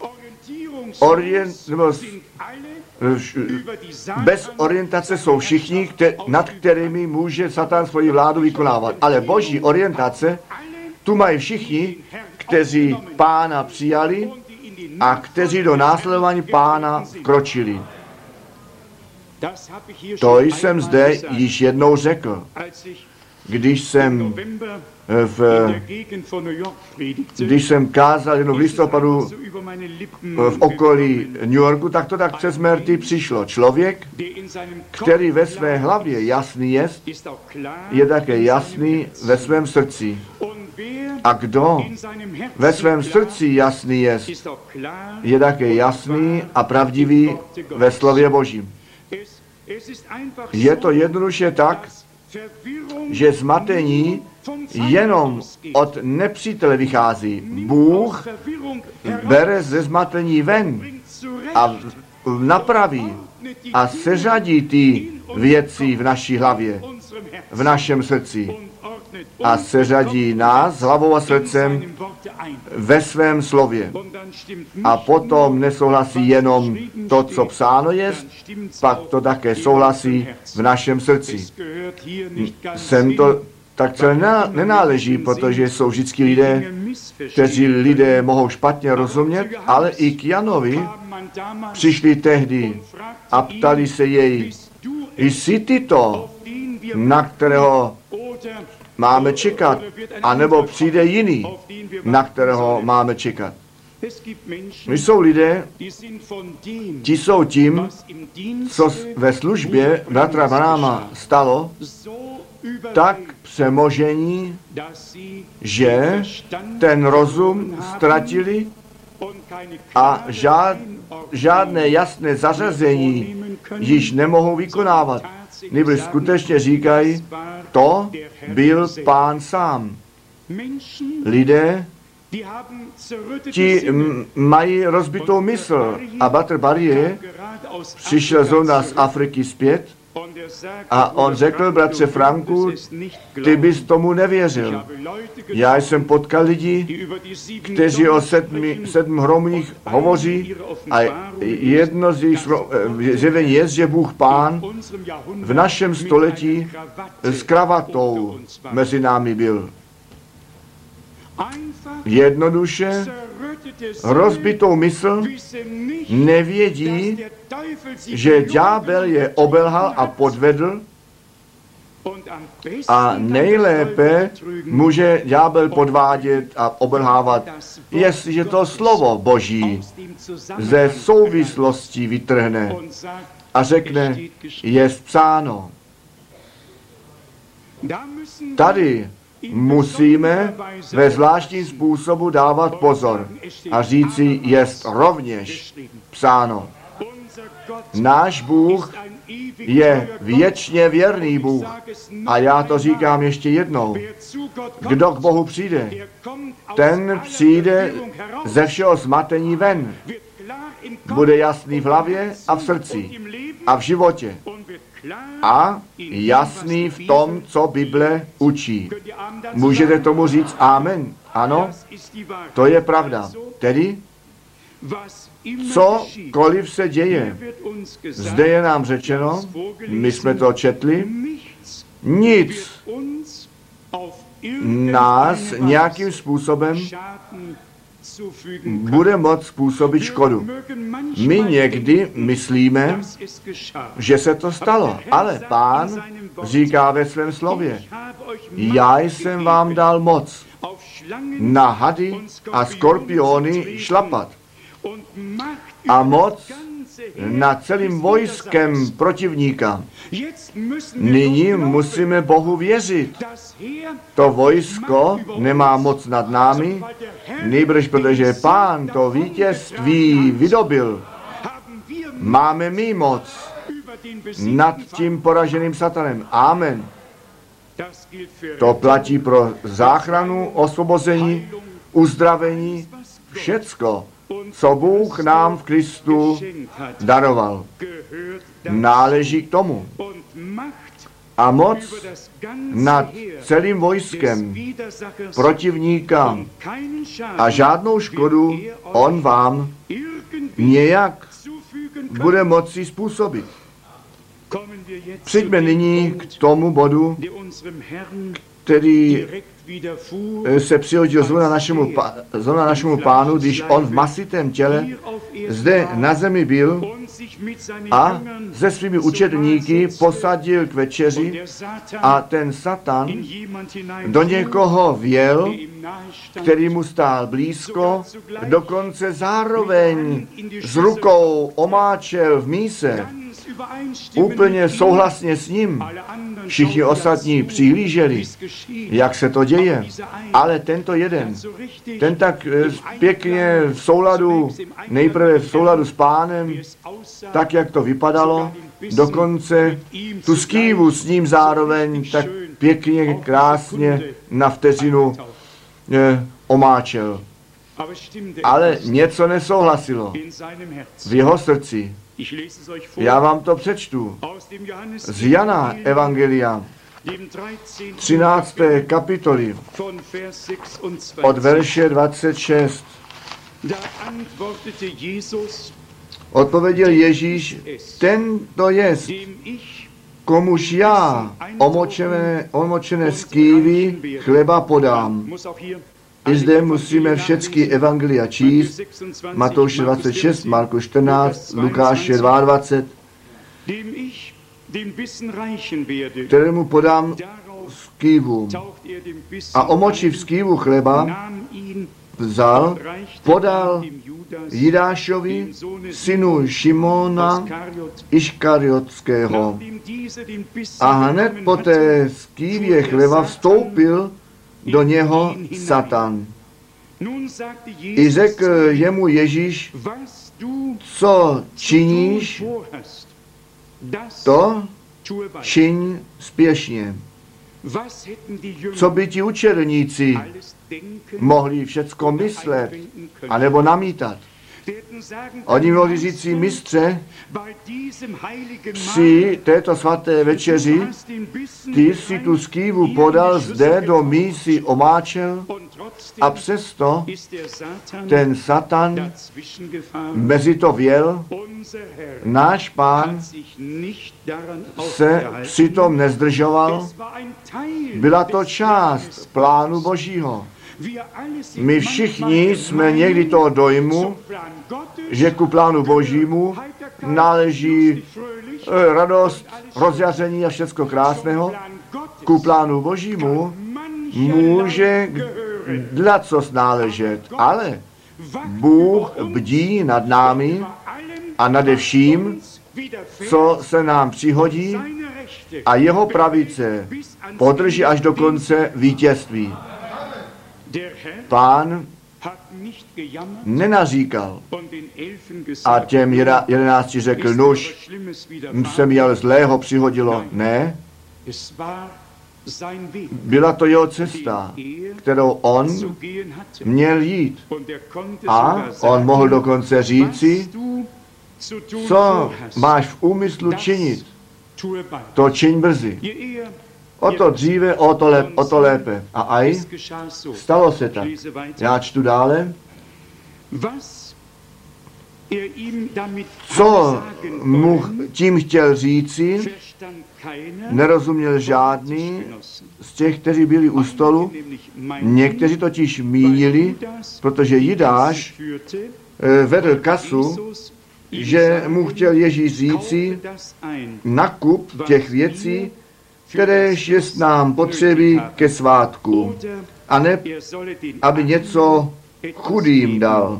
Bez orientace jsou všichni, nad kterými může Satan svoji vládu vykonávat. Ale boží orientace tu mají všichni, kteří Pána přijali a kteří do následování Pána kročili. To jsem zde již jednou řekl, když jsem kázal jednou v listopadu v okolí New Yorku, tak to tak přes mé rty přišlo. Člověk, který ve své hlavě jasný je také jasný ve svém srdci. A kdo ve svém srdci jasný je také jasný a pravdivý ve slově Božím. Je to jednoduše tak, že zmatení jenom od nepřítele vychází. Bůh bere ze zmatení ven a napraví a seřadí ty věci v naší hlavě, v našem srdci a seřadí nás hlavou a srdcem ve svém slově. A potom nesouhlasí jenom to, co psáno je, pak to také souhlasí v našem srdci. Sem to tak celé nenáleží, protože jsou vždycky lidé, kteří lidé mohou špatně rozumět, ale i k Janovi přišli tehdy a ptali se jej, jsi ty to, na kterého máme čekat, anebo přijde jiný, na kterého máme čekat. Jsou lidé, ti jsou tím, co ve službě bratra Branhama stalo, tak přemožení, že ten rozum ztratili a žádné jasné zařazení již nemohou vykonávat. Nebož skutečně říkají, to byl Pán sám. Lidé, ti mají rozbitou mysl. A Bratr Barrier přišel zrovna z Afriky zpět A on řekl, bratře Franku, ty bys tomu nevěřil. Já jsem potkal lidi, kteří o 7 hromních hovoří a jedno z jejich zjevení je, že Bůh Pán v našem století s kravatou mezi námi byl. Jednoduše rozbitou mysl nevědí, že ďábel je obelhal a podvedl a nejlépe může ďábel podvádět a obelhávat, jestliže to slovo Boží ze souvislostí vytrhne a řekne, je psáno. Tady musíme ve zvláštním způsobu dávat pozor a říci, jest rovněž psáno. Náš Bůh je věčně věrný Bůh. A já to říkám ještě jednou. Kdo k Bohu přijde, ten přijde ze všeho zmatení ven. Bude jasný v hlavě a v srdci a v životě. A jasný v tom, co Bible učí. Můžete tomu říct amen? Ano, to je pravda. Tedy, cokoliv se děje, zde je nám řečeno, my jsme to četli, nic nás nějakým způsobem bude moct způsobit škodu. My někdy myslíme, že se to stalo, ale Pán říká ve svém slově, já jsem vám dal moc na hady a skorpiony šlapat a moc nad celým vojskem protivníka. Nyní musíme Bohu věřit. To vojsko nemá moc nad námi, nýbrž protože Pán to vítězství vydobil. Máme my moc nad tím poraženým satanem. Amen. To platí pro záchranu, osvobození, uzdravení, všecko, co Bůh nám v Kristu daroval. Náleží k tomu. A moc nad celým vojskem protivníka a žádnou škodu on vám nějak bude moci způsobit. Přijďme nyní k tomu bodu, který se přihodil zrovna našemu Pánu, když on v masitém těle zde na zemi byl a se svými učedníky posadil k večeři a ten Satan do někoho vjel, který mu stál blízko, dokonce zároveň s rukou omáčel v míse, úplně souhlasně s ním. Všichni ostatní přihlíželi, jak se to děje. Ale tento jeden, ten tak pěkně v souladu, nejprve v souladu s Pánem, tak, jak to vypadalo, dokonce tu skývu s ním zároveň tak pěkně, krásně na vteřinu omáčel. Ale něco nesouhlasilo v jeho srdci. Já vám to přečtu. Z Jana Evangelia, 13. kapitoly, od verše 26. Odpověděl Ježíš, ten to jest, komuž já omočené skývy chleba podám. I zde musíme všechny evangelia číst, Matouše 26, Marku 14, Lukáše 22, kterému podám skývu. A omočiv skývu chleba vzal, podal Jidášovi, synu Šimona Iškariotského. A hned po té skývě chleba vstoupil do něho Satan. I řekl jemu Ježíš, co činíš, to čiň spěšně. Co by ti učedníci mohli všecko myslet, anebo namítat. Oni mohli říci, mistře, při této svaté večeři ty si tu skývu podal zde do mísy omáčel a přesto ten Satan mezi to vjel. Náš Pán se přitom nezdržoval. Byla to část plánu Božího. My všichni jsme někdy toho dojmu, že ku plánu Božímu náleží radost, rozjaření a všecko krásného. Ku plánu Božímu může dlacos náležet, ale Bůh bdí nad námi a nade vším, co se nám přihodí, a jeho pravice podrží až do konce vítězství. Pán nenaříkal a těm 11 řekl, nuž, se mi ale zlého přihodilo. Ne, byla to jeho cesta, kterou on měl jít. A on mohl dokonce říci, co máš v úmyslu činit, to čiň brzy. O to dříve, o to lépe. A aj, stalo se tak. Já čtu dále. Co mu tím chtěl říci, nerozuměl žádný z těch, kteří byli u stolu. Někteří totiž mínili, protože Jidáš vedl kasu, že mu chtěl Ježíš říci nakup těch věcí, kteréž jest nám potřebí ke svátku, a ne, aby něco chudým dal.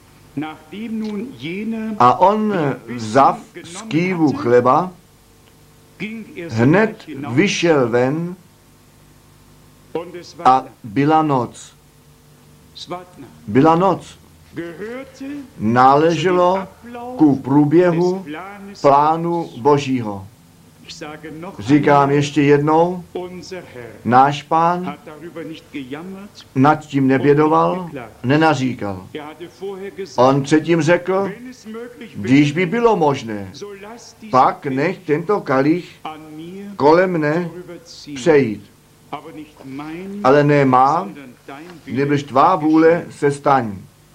A on vzav z kývu chleba, hned vyšel ven a byla noc. Byla noc. Náleželo ku průběhu plánu Božího. Říkám ještě jednou, náš Pán nad tím nebědoval, nenaříkal. On předtím řekl, když by bylo možné, pak nech tento kalich kolem mne přejít. Ale ne má, nebož tvá vůle se staň.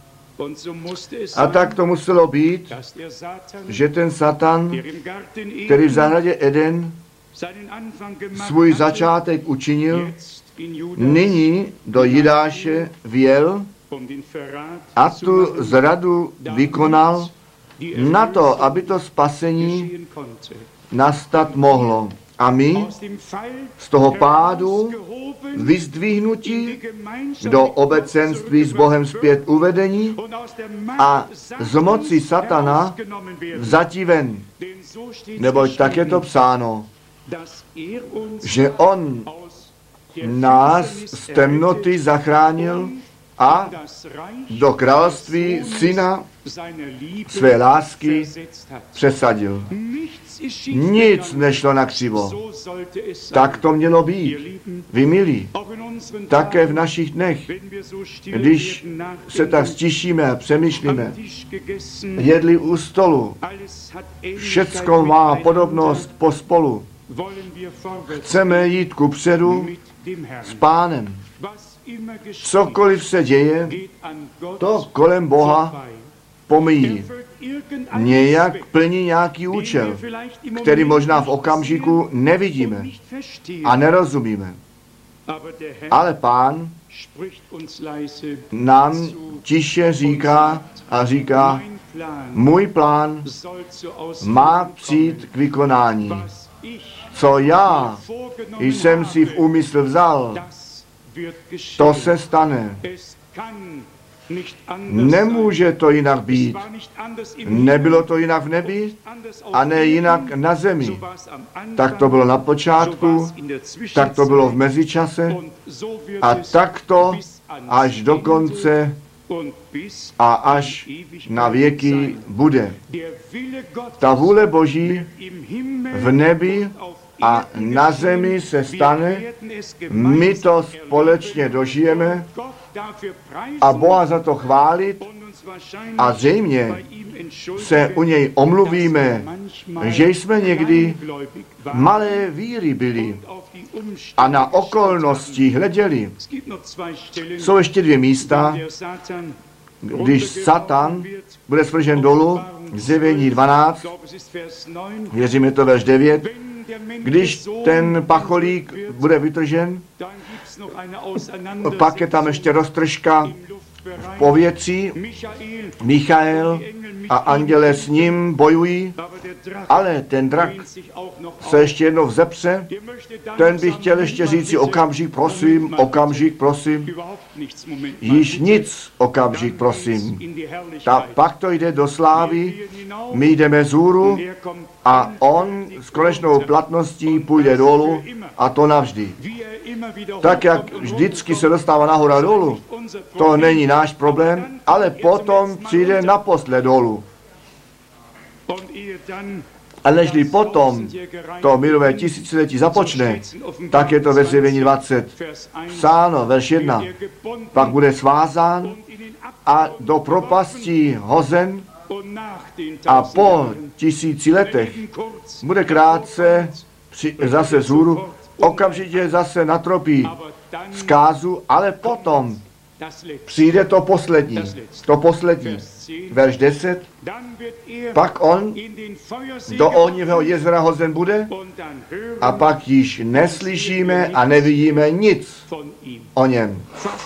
A tak to muselo být, že ten Satan, který v zahradě Eden svůj začátek učinil, nyní do Jidáše vjel a tu zradu vykonal na to, aby to spasení nastat mohlo. A my z toho pádu vyzdvihnutí do obecenství s Bohem zpět uvedení a z moci Satana vzati ven. Neboť tak je to psáno, že on nás z temnoty zachránil a do království syna své lásky přesadil. Nic nešlo na křivo. Tak to mělo být. Vy milí, také v našich dnech, když se tak stišíme a přemýšlíme, jedli u stolu, všecko má podobnost pospolu. Chceme jít kupředu s Pánem. Cokoliv se děje, to kolem Boha pomíjí. Nějak plní nějaký účel, který možná v okamžiku nevidíme a nerozumíme. Ale Pán nám tiše říká a říká, můj plán má přijít k vykonání. Co já jsem si v úmysl vzal, to se stane. Nemůže to jinak být. Nebylo to jinak v nebi a ne jinak na zemi. Tak to bylo na počátku, tak to bylo v mezičase a tak to až do konce a až na věky bude. Ta vůle Boží v nebi a na zemi se stane, my to společně dožijeme a Boha za to chválit A zřejmě se u něj omluvíme, že jsme někdy malé víry byli a na okolnosti hleděli. Jsou ještě 2 místa, když Satan bude svržen dolů, Zjevení 12, věřím, je to verš 9, když ten pacholík bude vytržen, pak je tam ještě roztržka v povětří, Michael a anděle s ním bojují, ale ten drak se ještě jednou vzepře, ten by chtěl ještě říci okamžik, prosím, již nic, okamžik, prosím. Pak to jde do slávy, my jdeme vzhůru a on s konečnou platností půjde dolů a to navždy. Tak, jak vždycky se dostává nahoru a dolů, to není náš problém, ale potom přijde naposled dolů. A nežli potom to milové tisíciletí započne, tak je to ve Zjevení 20. Psáno, verš 1. Pak bude svázán a do propastí hozen a po 1000 letech bude krátce zase vzhůru, okamžitě zase natropí zkázu, ale potom přijde to poslední. Verš 10. Pak on do ohnivého jezera hozen bude a pak již neslyšíme a nevidíme nic o něm.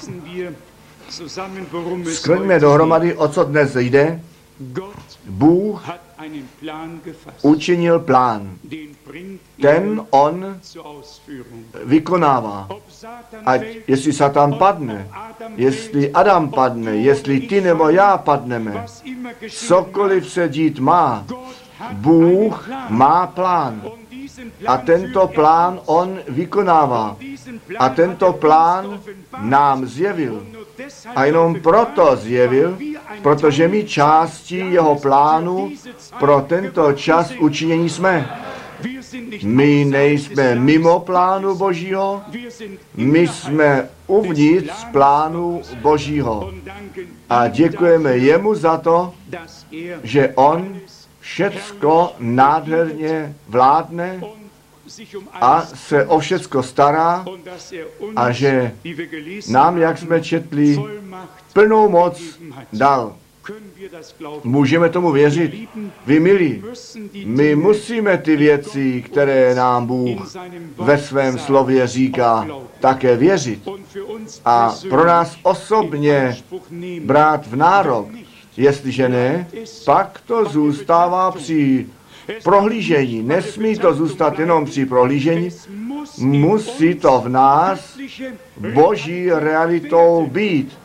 Skrňme dohromady, o co dnes jde. Bůh učinil plán. Ten on vykonává. Ať jestli Satan padne, jestli Adam padne, jestli ty nebo já padneme, cokoliv se dít má, Bůh má plán. A tento plán on vykonává. A tento plán nám zjevil. A jenom proto zjevil, protože my částí jeho plánu pro tento čas učinění jsme. My nejsme mimo plánu Božího, my jsme uvnitř plánu Božího. A děkujeme jemu za to, že on všecko nádherně vládne a se o všecko stará a že nám, jak jsme četli, plnou moc dal. Můžeme tomu věřit. Vy milí, my musíme ty věci, které nám Bůh ve svém slově říká, také věřit. A pro nás osobně brát v nárok. Jestliže ne, pak to zůstává při prohlížení. Nesmí to zůstat jenom při prohlížení, musí to v nás Boží realitou být.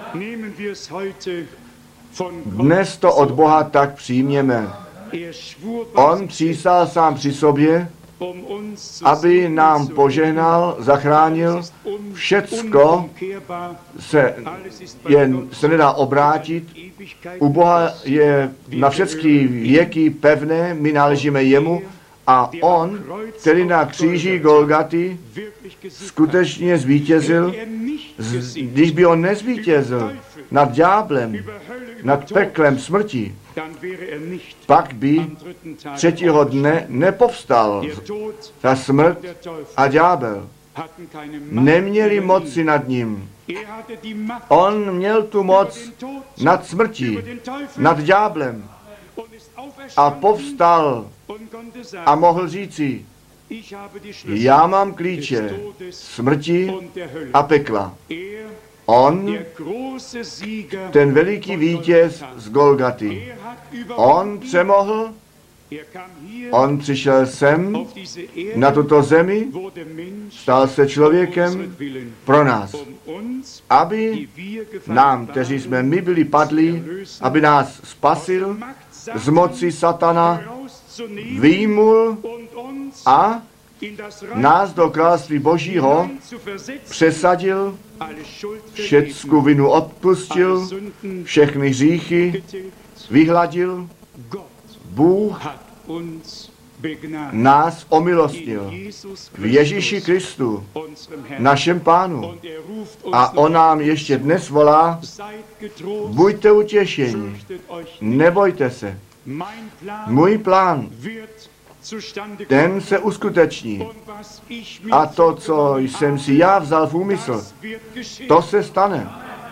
Dnes to od Boha tak přijměme. On přísahal sám při sobě, aby nám požehnal, zachránil. Všecko se nedá obrátit. U Boha je na všechny věky pevné, my náležíme jemu a on, který na kříži Golgaty skutečně zvítězil, když by on nezvítězil nad ďáblem, nad peklem smrti, pak by 3. dne nepovstal. Ta smrt a ďábel neměli moci nad ním. On měl tu moc nad smrtí, nad ďáblem a povstal a mohl říci, já mám klíče smrti a pekla. On, ten veliký vítěz z Golgaty, on přemohl, on přišel sem na tuto zemi, stal se člověkem pro nás, aby nám, kteří jsme my byli padli, aby nás spasil z moci satana, vyjmul a nás do království Božího přesadil, všecku vinu odpustil, všechny hříchy vyhladil. Bůh nás omilostnil v Ježíši Kristu, našem Pánu. A on nám ještě dnes volá, buďte utěšeni, nebojte se. Můj plán, ten se uskuteční. A to, co jsem si já vzal v úmysl, to se stane.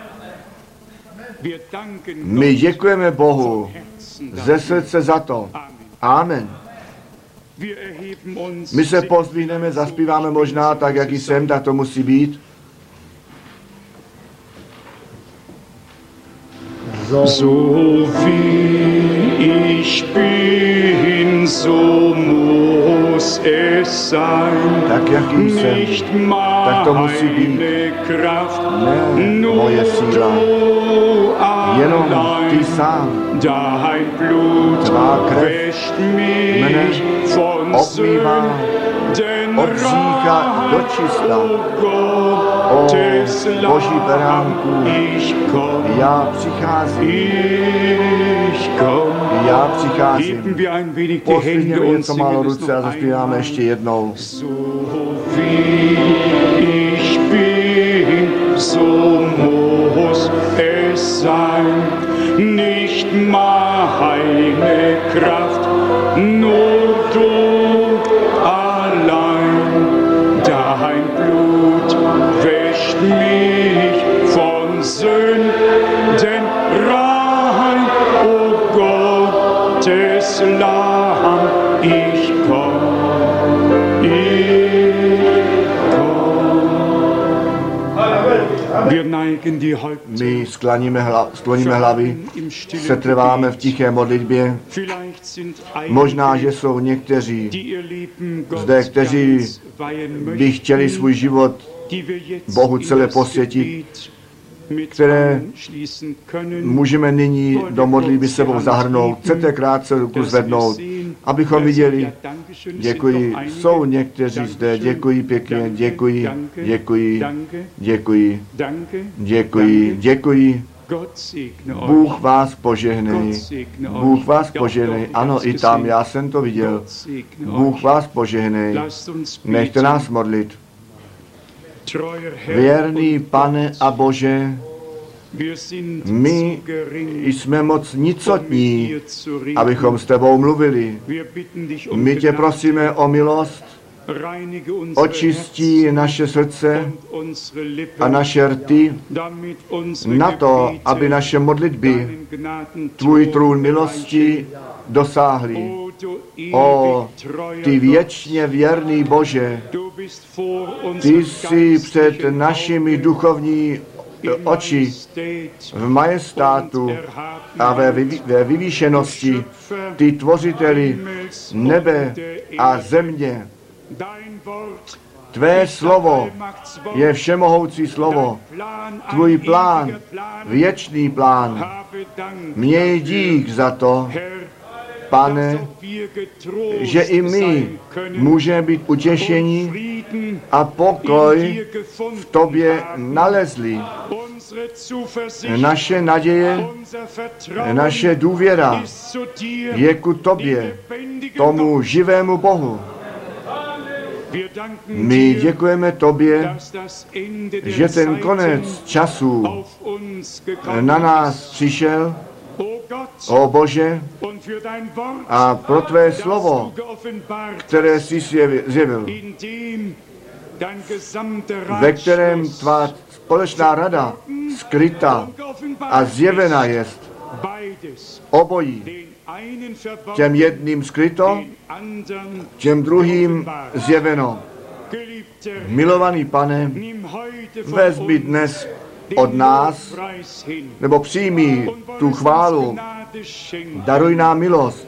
My děkujeme Bohu ze srdce za to. Amen. My se pozdvihneme, zaspíváme možná tak, jak jsem, tak to musí být. So wie ich bin, so muss es sein. Tak, jaký jsem, tak to musí být. Ne moje síla, jenom ty sám. Tvá krev mne obmývá od hřícha do čista. O Boží beránku, já přicházím. Já přicházím. Pozdvihněme něco málo ruce a zaspíváme ještě jednou. So muss es sein, nicht meine Kraft, nur du allein. Dein Blut wäscht mich von Sünden rein, o Gottes Lamm, ich komm. My skloníme hlavy, setrváme v tiché modlitbě. Možná, že jsou někteří zde, kteří by chtěli svůj život Bohu celé posvětit, které můžeme nyní do modlitby sebou zahrnout. Chcete krátce ruku zvednout, abychom viděli. Děkuji. Jsou někteří zde. Děkuji pěkně. Děkuji. Děkuji. Děkuji. Děkuji. Děkuji. Bůh vás požehnej. Bůh vás požehnej. Ano, i tam, já jsem to viděl. Bůh vás požehnej. Nechte nás modlit. Věrný Pane a Bože, my jsme moc nicotní, abychom s tebou mluvili. My tě prosíme o milost, očistí naše srdce a naše rty na to, aby naše modlitby tvůj trůn milosti dosáhly. O, ty věčně věrný Bože, ty jsi před našimi duchovní oči v majestátu a ve vyvýšenosti, ty tvořiteli nebe a země. Tvé slovo je všemohoucí slovo. Tvůj plán, věčný plán. Měj dík za to, Pane, že i my můžeme být utěšeni a pokoj v tobě nalezli. Naše naděje, naše důvěra je ku tobě, tomu živému Bohu. My děkujeme tobě, že ten konec času na nás přišel, o Bože, a pro tvé slovo, které jsi zjevil, ve kterém tvá společná rada skrytá a zjevena jest, obojí, těm jedním skryto, těm druhým zjeveno. Milovaný Pane, vezmi dnes od nás, nebo přijmi tu chválu, daruj nám milost,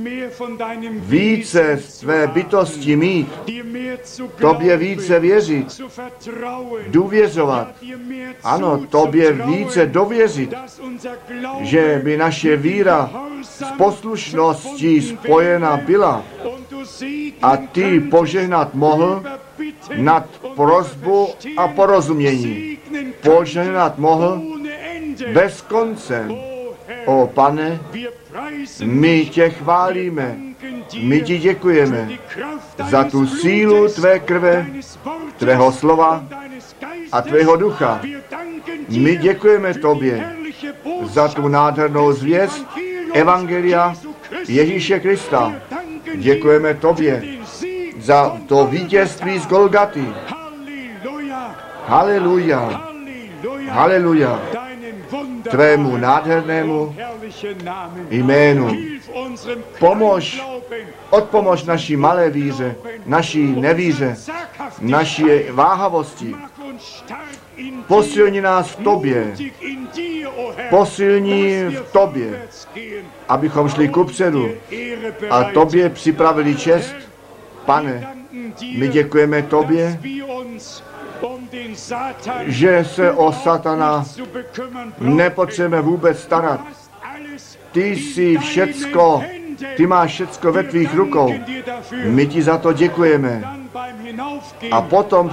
více z tvé bytosti mít, tobě více věřit, důvěřovat, ano, tobě více dověřit, že by naše víra s poslušností spojena byla a ty požehnat mohl nad prosbu a porozumění. Požehnat mohl bez konce. O Pane, my tě chválíme My ti děkujeme za tu sílu tvé krve, tvého slova a tvého ducha. My děkujeme tobě za tu nádhernou zvěst Evangelia Ježíše Krista. Děkujeme tobě za to vítězství z Golgaty. Haleluja. Haleluja. Tvému nádhernému jménu. Odpomož naší malé víře, naší nevíře, naší váhavosti. Posilni nás v tobě. Posilni v tobě, abychom šli kupředu a tobě připravili čest. Pane, my děkujeme tobě, že se o satana nepotřebujeme vůbec starat. Ty jsi všecko, ty máš všecko ve tvých rukou. My ti za to děkujeme. A potom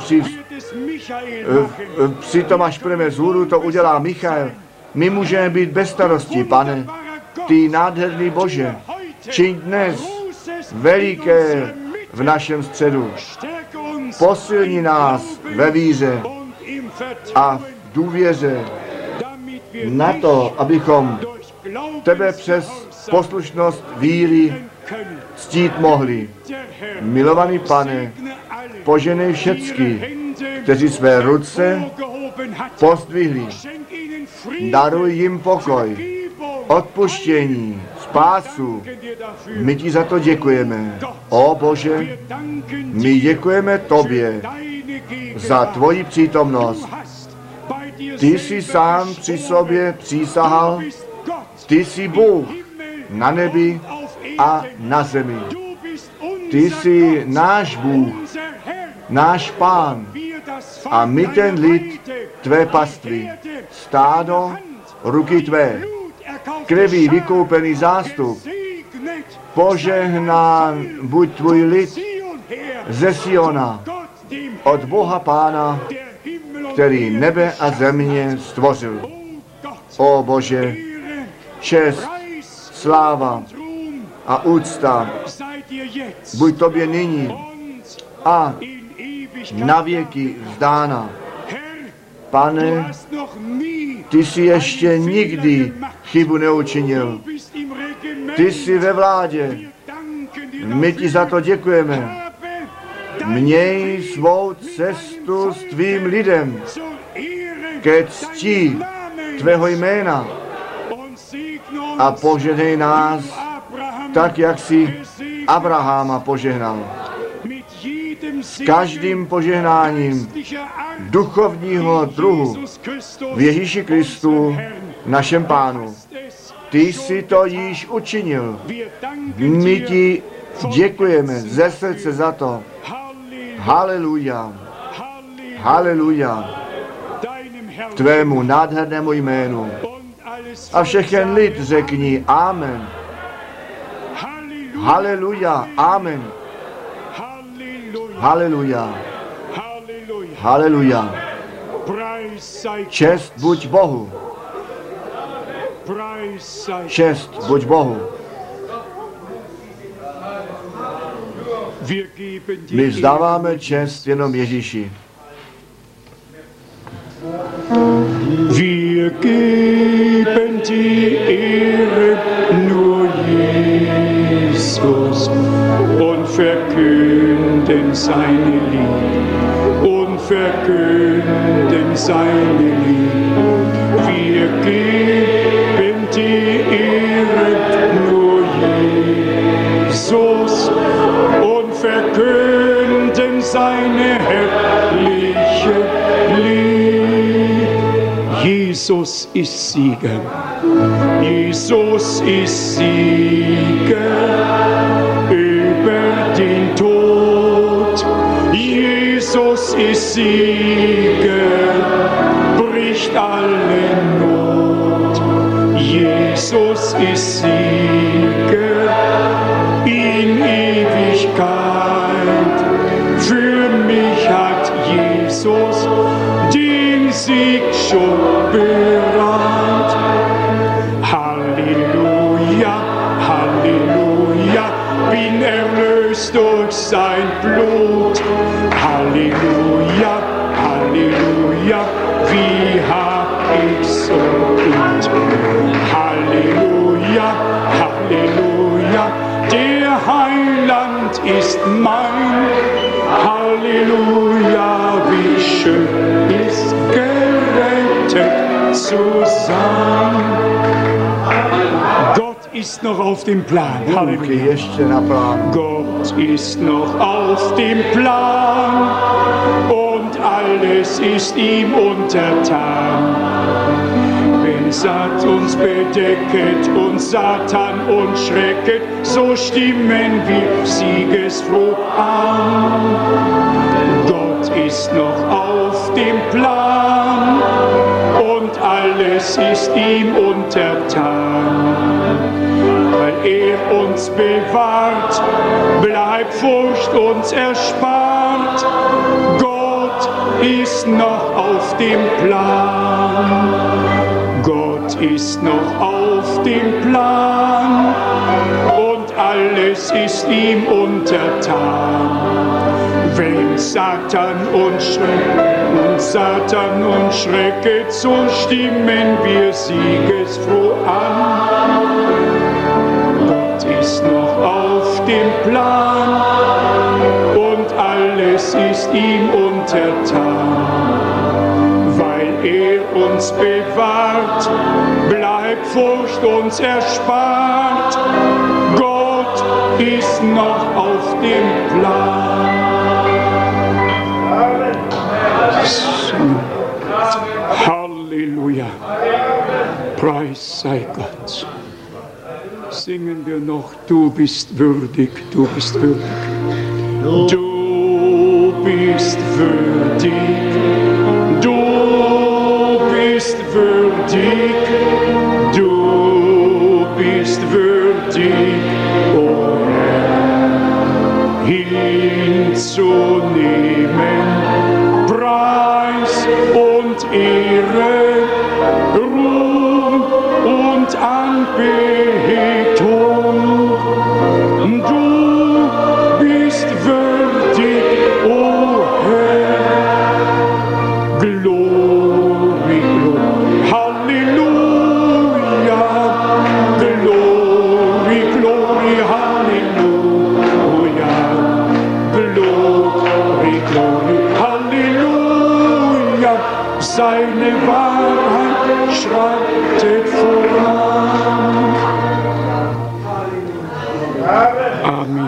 při tom, až půjdeme vzhůru, to udělá Michael. My můžeme být bez starosti, Pane. Ty nádherný Bože, čiň dnes veliké v našem středu. Posilni nás ve víře a v důvěře na to, abychom tebe přes poslušnost víry ctít mohli. Milovaný Pane, poženej všecky, kteří své ruce pozdvihli. Daruj jim pokoj, odpuštění, spásu. My ti za to děkujeme. O Bože, my děkujeme tobě za tvoji přítomnost. Ty jsi sám při sobě přísahal, ty jsi Bůh na nebi a na zemi. Ty jsi náš Bůh, náš Pán a my ten lid tvé pastvy, stádo ruky tvé, krví vykoupený zástup. Požehnán buď tvůj lid ze Siona, od Boha Pána, který nebe a země stvořil. O Bože, čest, sláva a úcta buď tobě nyní a na věky vzdána. Pane, ty jsi ještě nikdy chybu neučinil. Ty jsi ve vládě. My ti za to děkujeme. Měj svou cestu s tvým lidem ke cti tvého jména a požehnej nás tak, jak jsi Abraháma požehnal. S každým požehnáním duchovního druhu v Ježíši Kristu, našem Pánu. Ty jsi to již učinil. My ti děkujeme ze srdce za to. Haleluja. Haleluja. Tvému nádhernému jménu. A všechen lid řekni amen. Haleluja. Amen. Haleluja. Haleluja. Čest buď Bohu. Čest buď Bohu. My vzdáváme čest jenom Ježíši. Wir geben die Ehre nur Jesus und verkünden seine Liebe und verkünden seine Liebe. Wir geben die Ehre nur Jesus und verkünden seine herrliche Liebe. Jesus ist Sieger, Jesus ist Sieger über den Tod. Jesus ist Sieger, bricht alle Not. Jesus ist Sieger in Ewigkeit. Für mich hat Jesus den Sieg schon bereit. Halleluja, Halleluja, bin mein Halleluja, wie schön ist gerettet zu sein. Gott ist noch auf dem Plan. Halleluja. Gott ist noch auf dem Plan und alles ist ihm untertan. Wenn Satan uns bedecket und Satan uns schrecket, so stimmen wir siegesfroh an. Gott ist noch auf dem Plan und alles ist ihm untertan. Weil er uns bewahrt, bleibt Furcht uns erspart. Gott ist noch auf dem Plan. Gott ist noch auf dem Plan und alles ist ihm untertan. Wenn Satan uns schrecket, so stimmen wir siegesfroh an. Gott ist noch auf dem Plan und alles ist ihm untertan. Weil er uns bewahrt, bleibt Furcht uns erspart. Gott ist noch auf dem Plan. Halleluja. Preis sei Gott. Singen wir noch, du bist würdig, du bist würdig. Du bist würdig, du bist würdig, du bist würdig, o Herr, hinzunehmen Preis und Ehre, Ruhm und Anbetung. Du bist würdig, o Herr. Glory, Glory, Halleluja. Glory, Glory, Halleluja. Glory, Glory, Halleluja. Seine Wahrheit schreitet voran. Amen.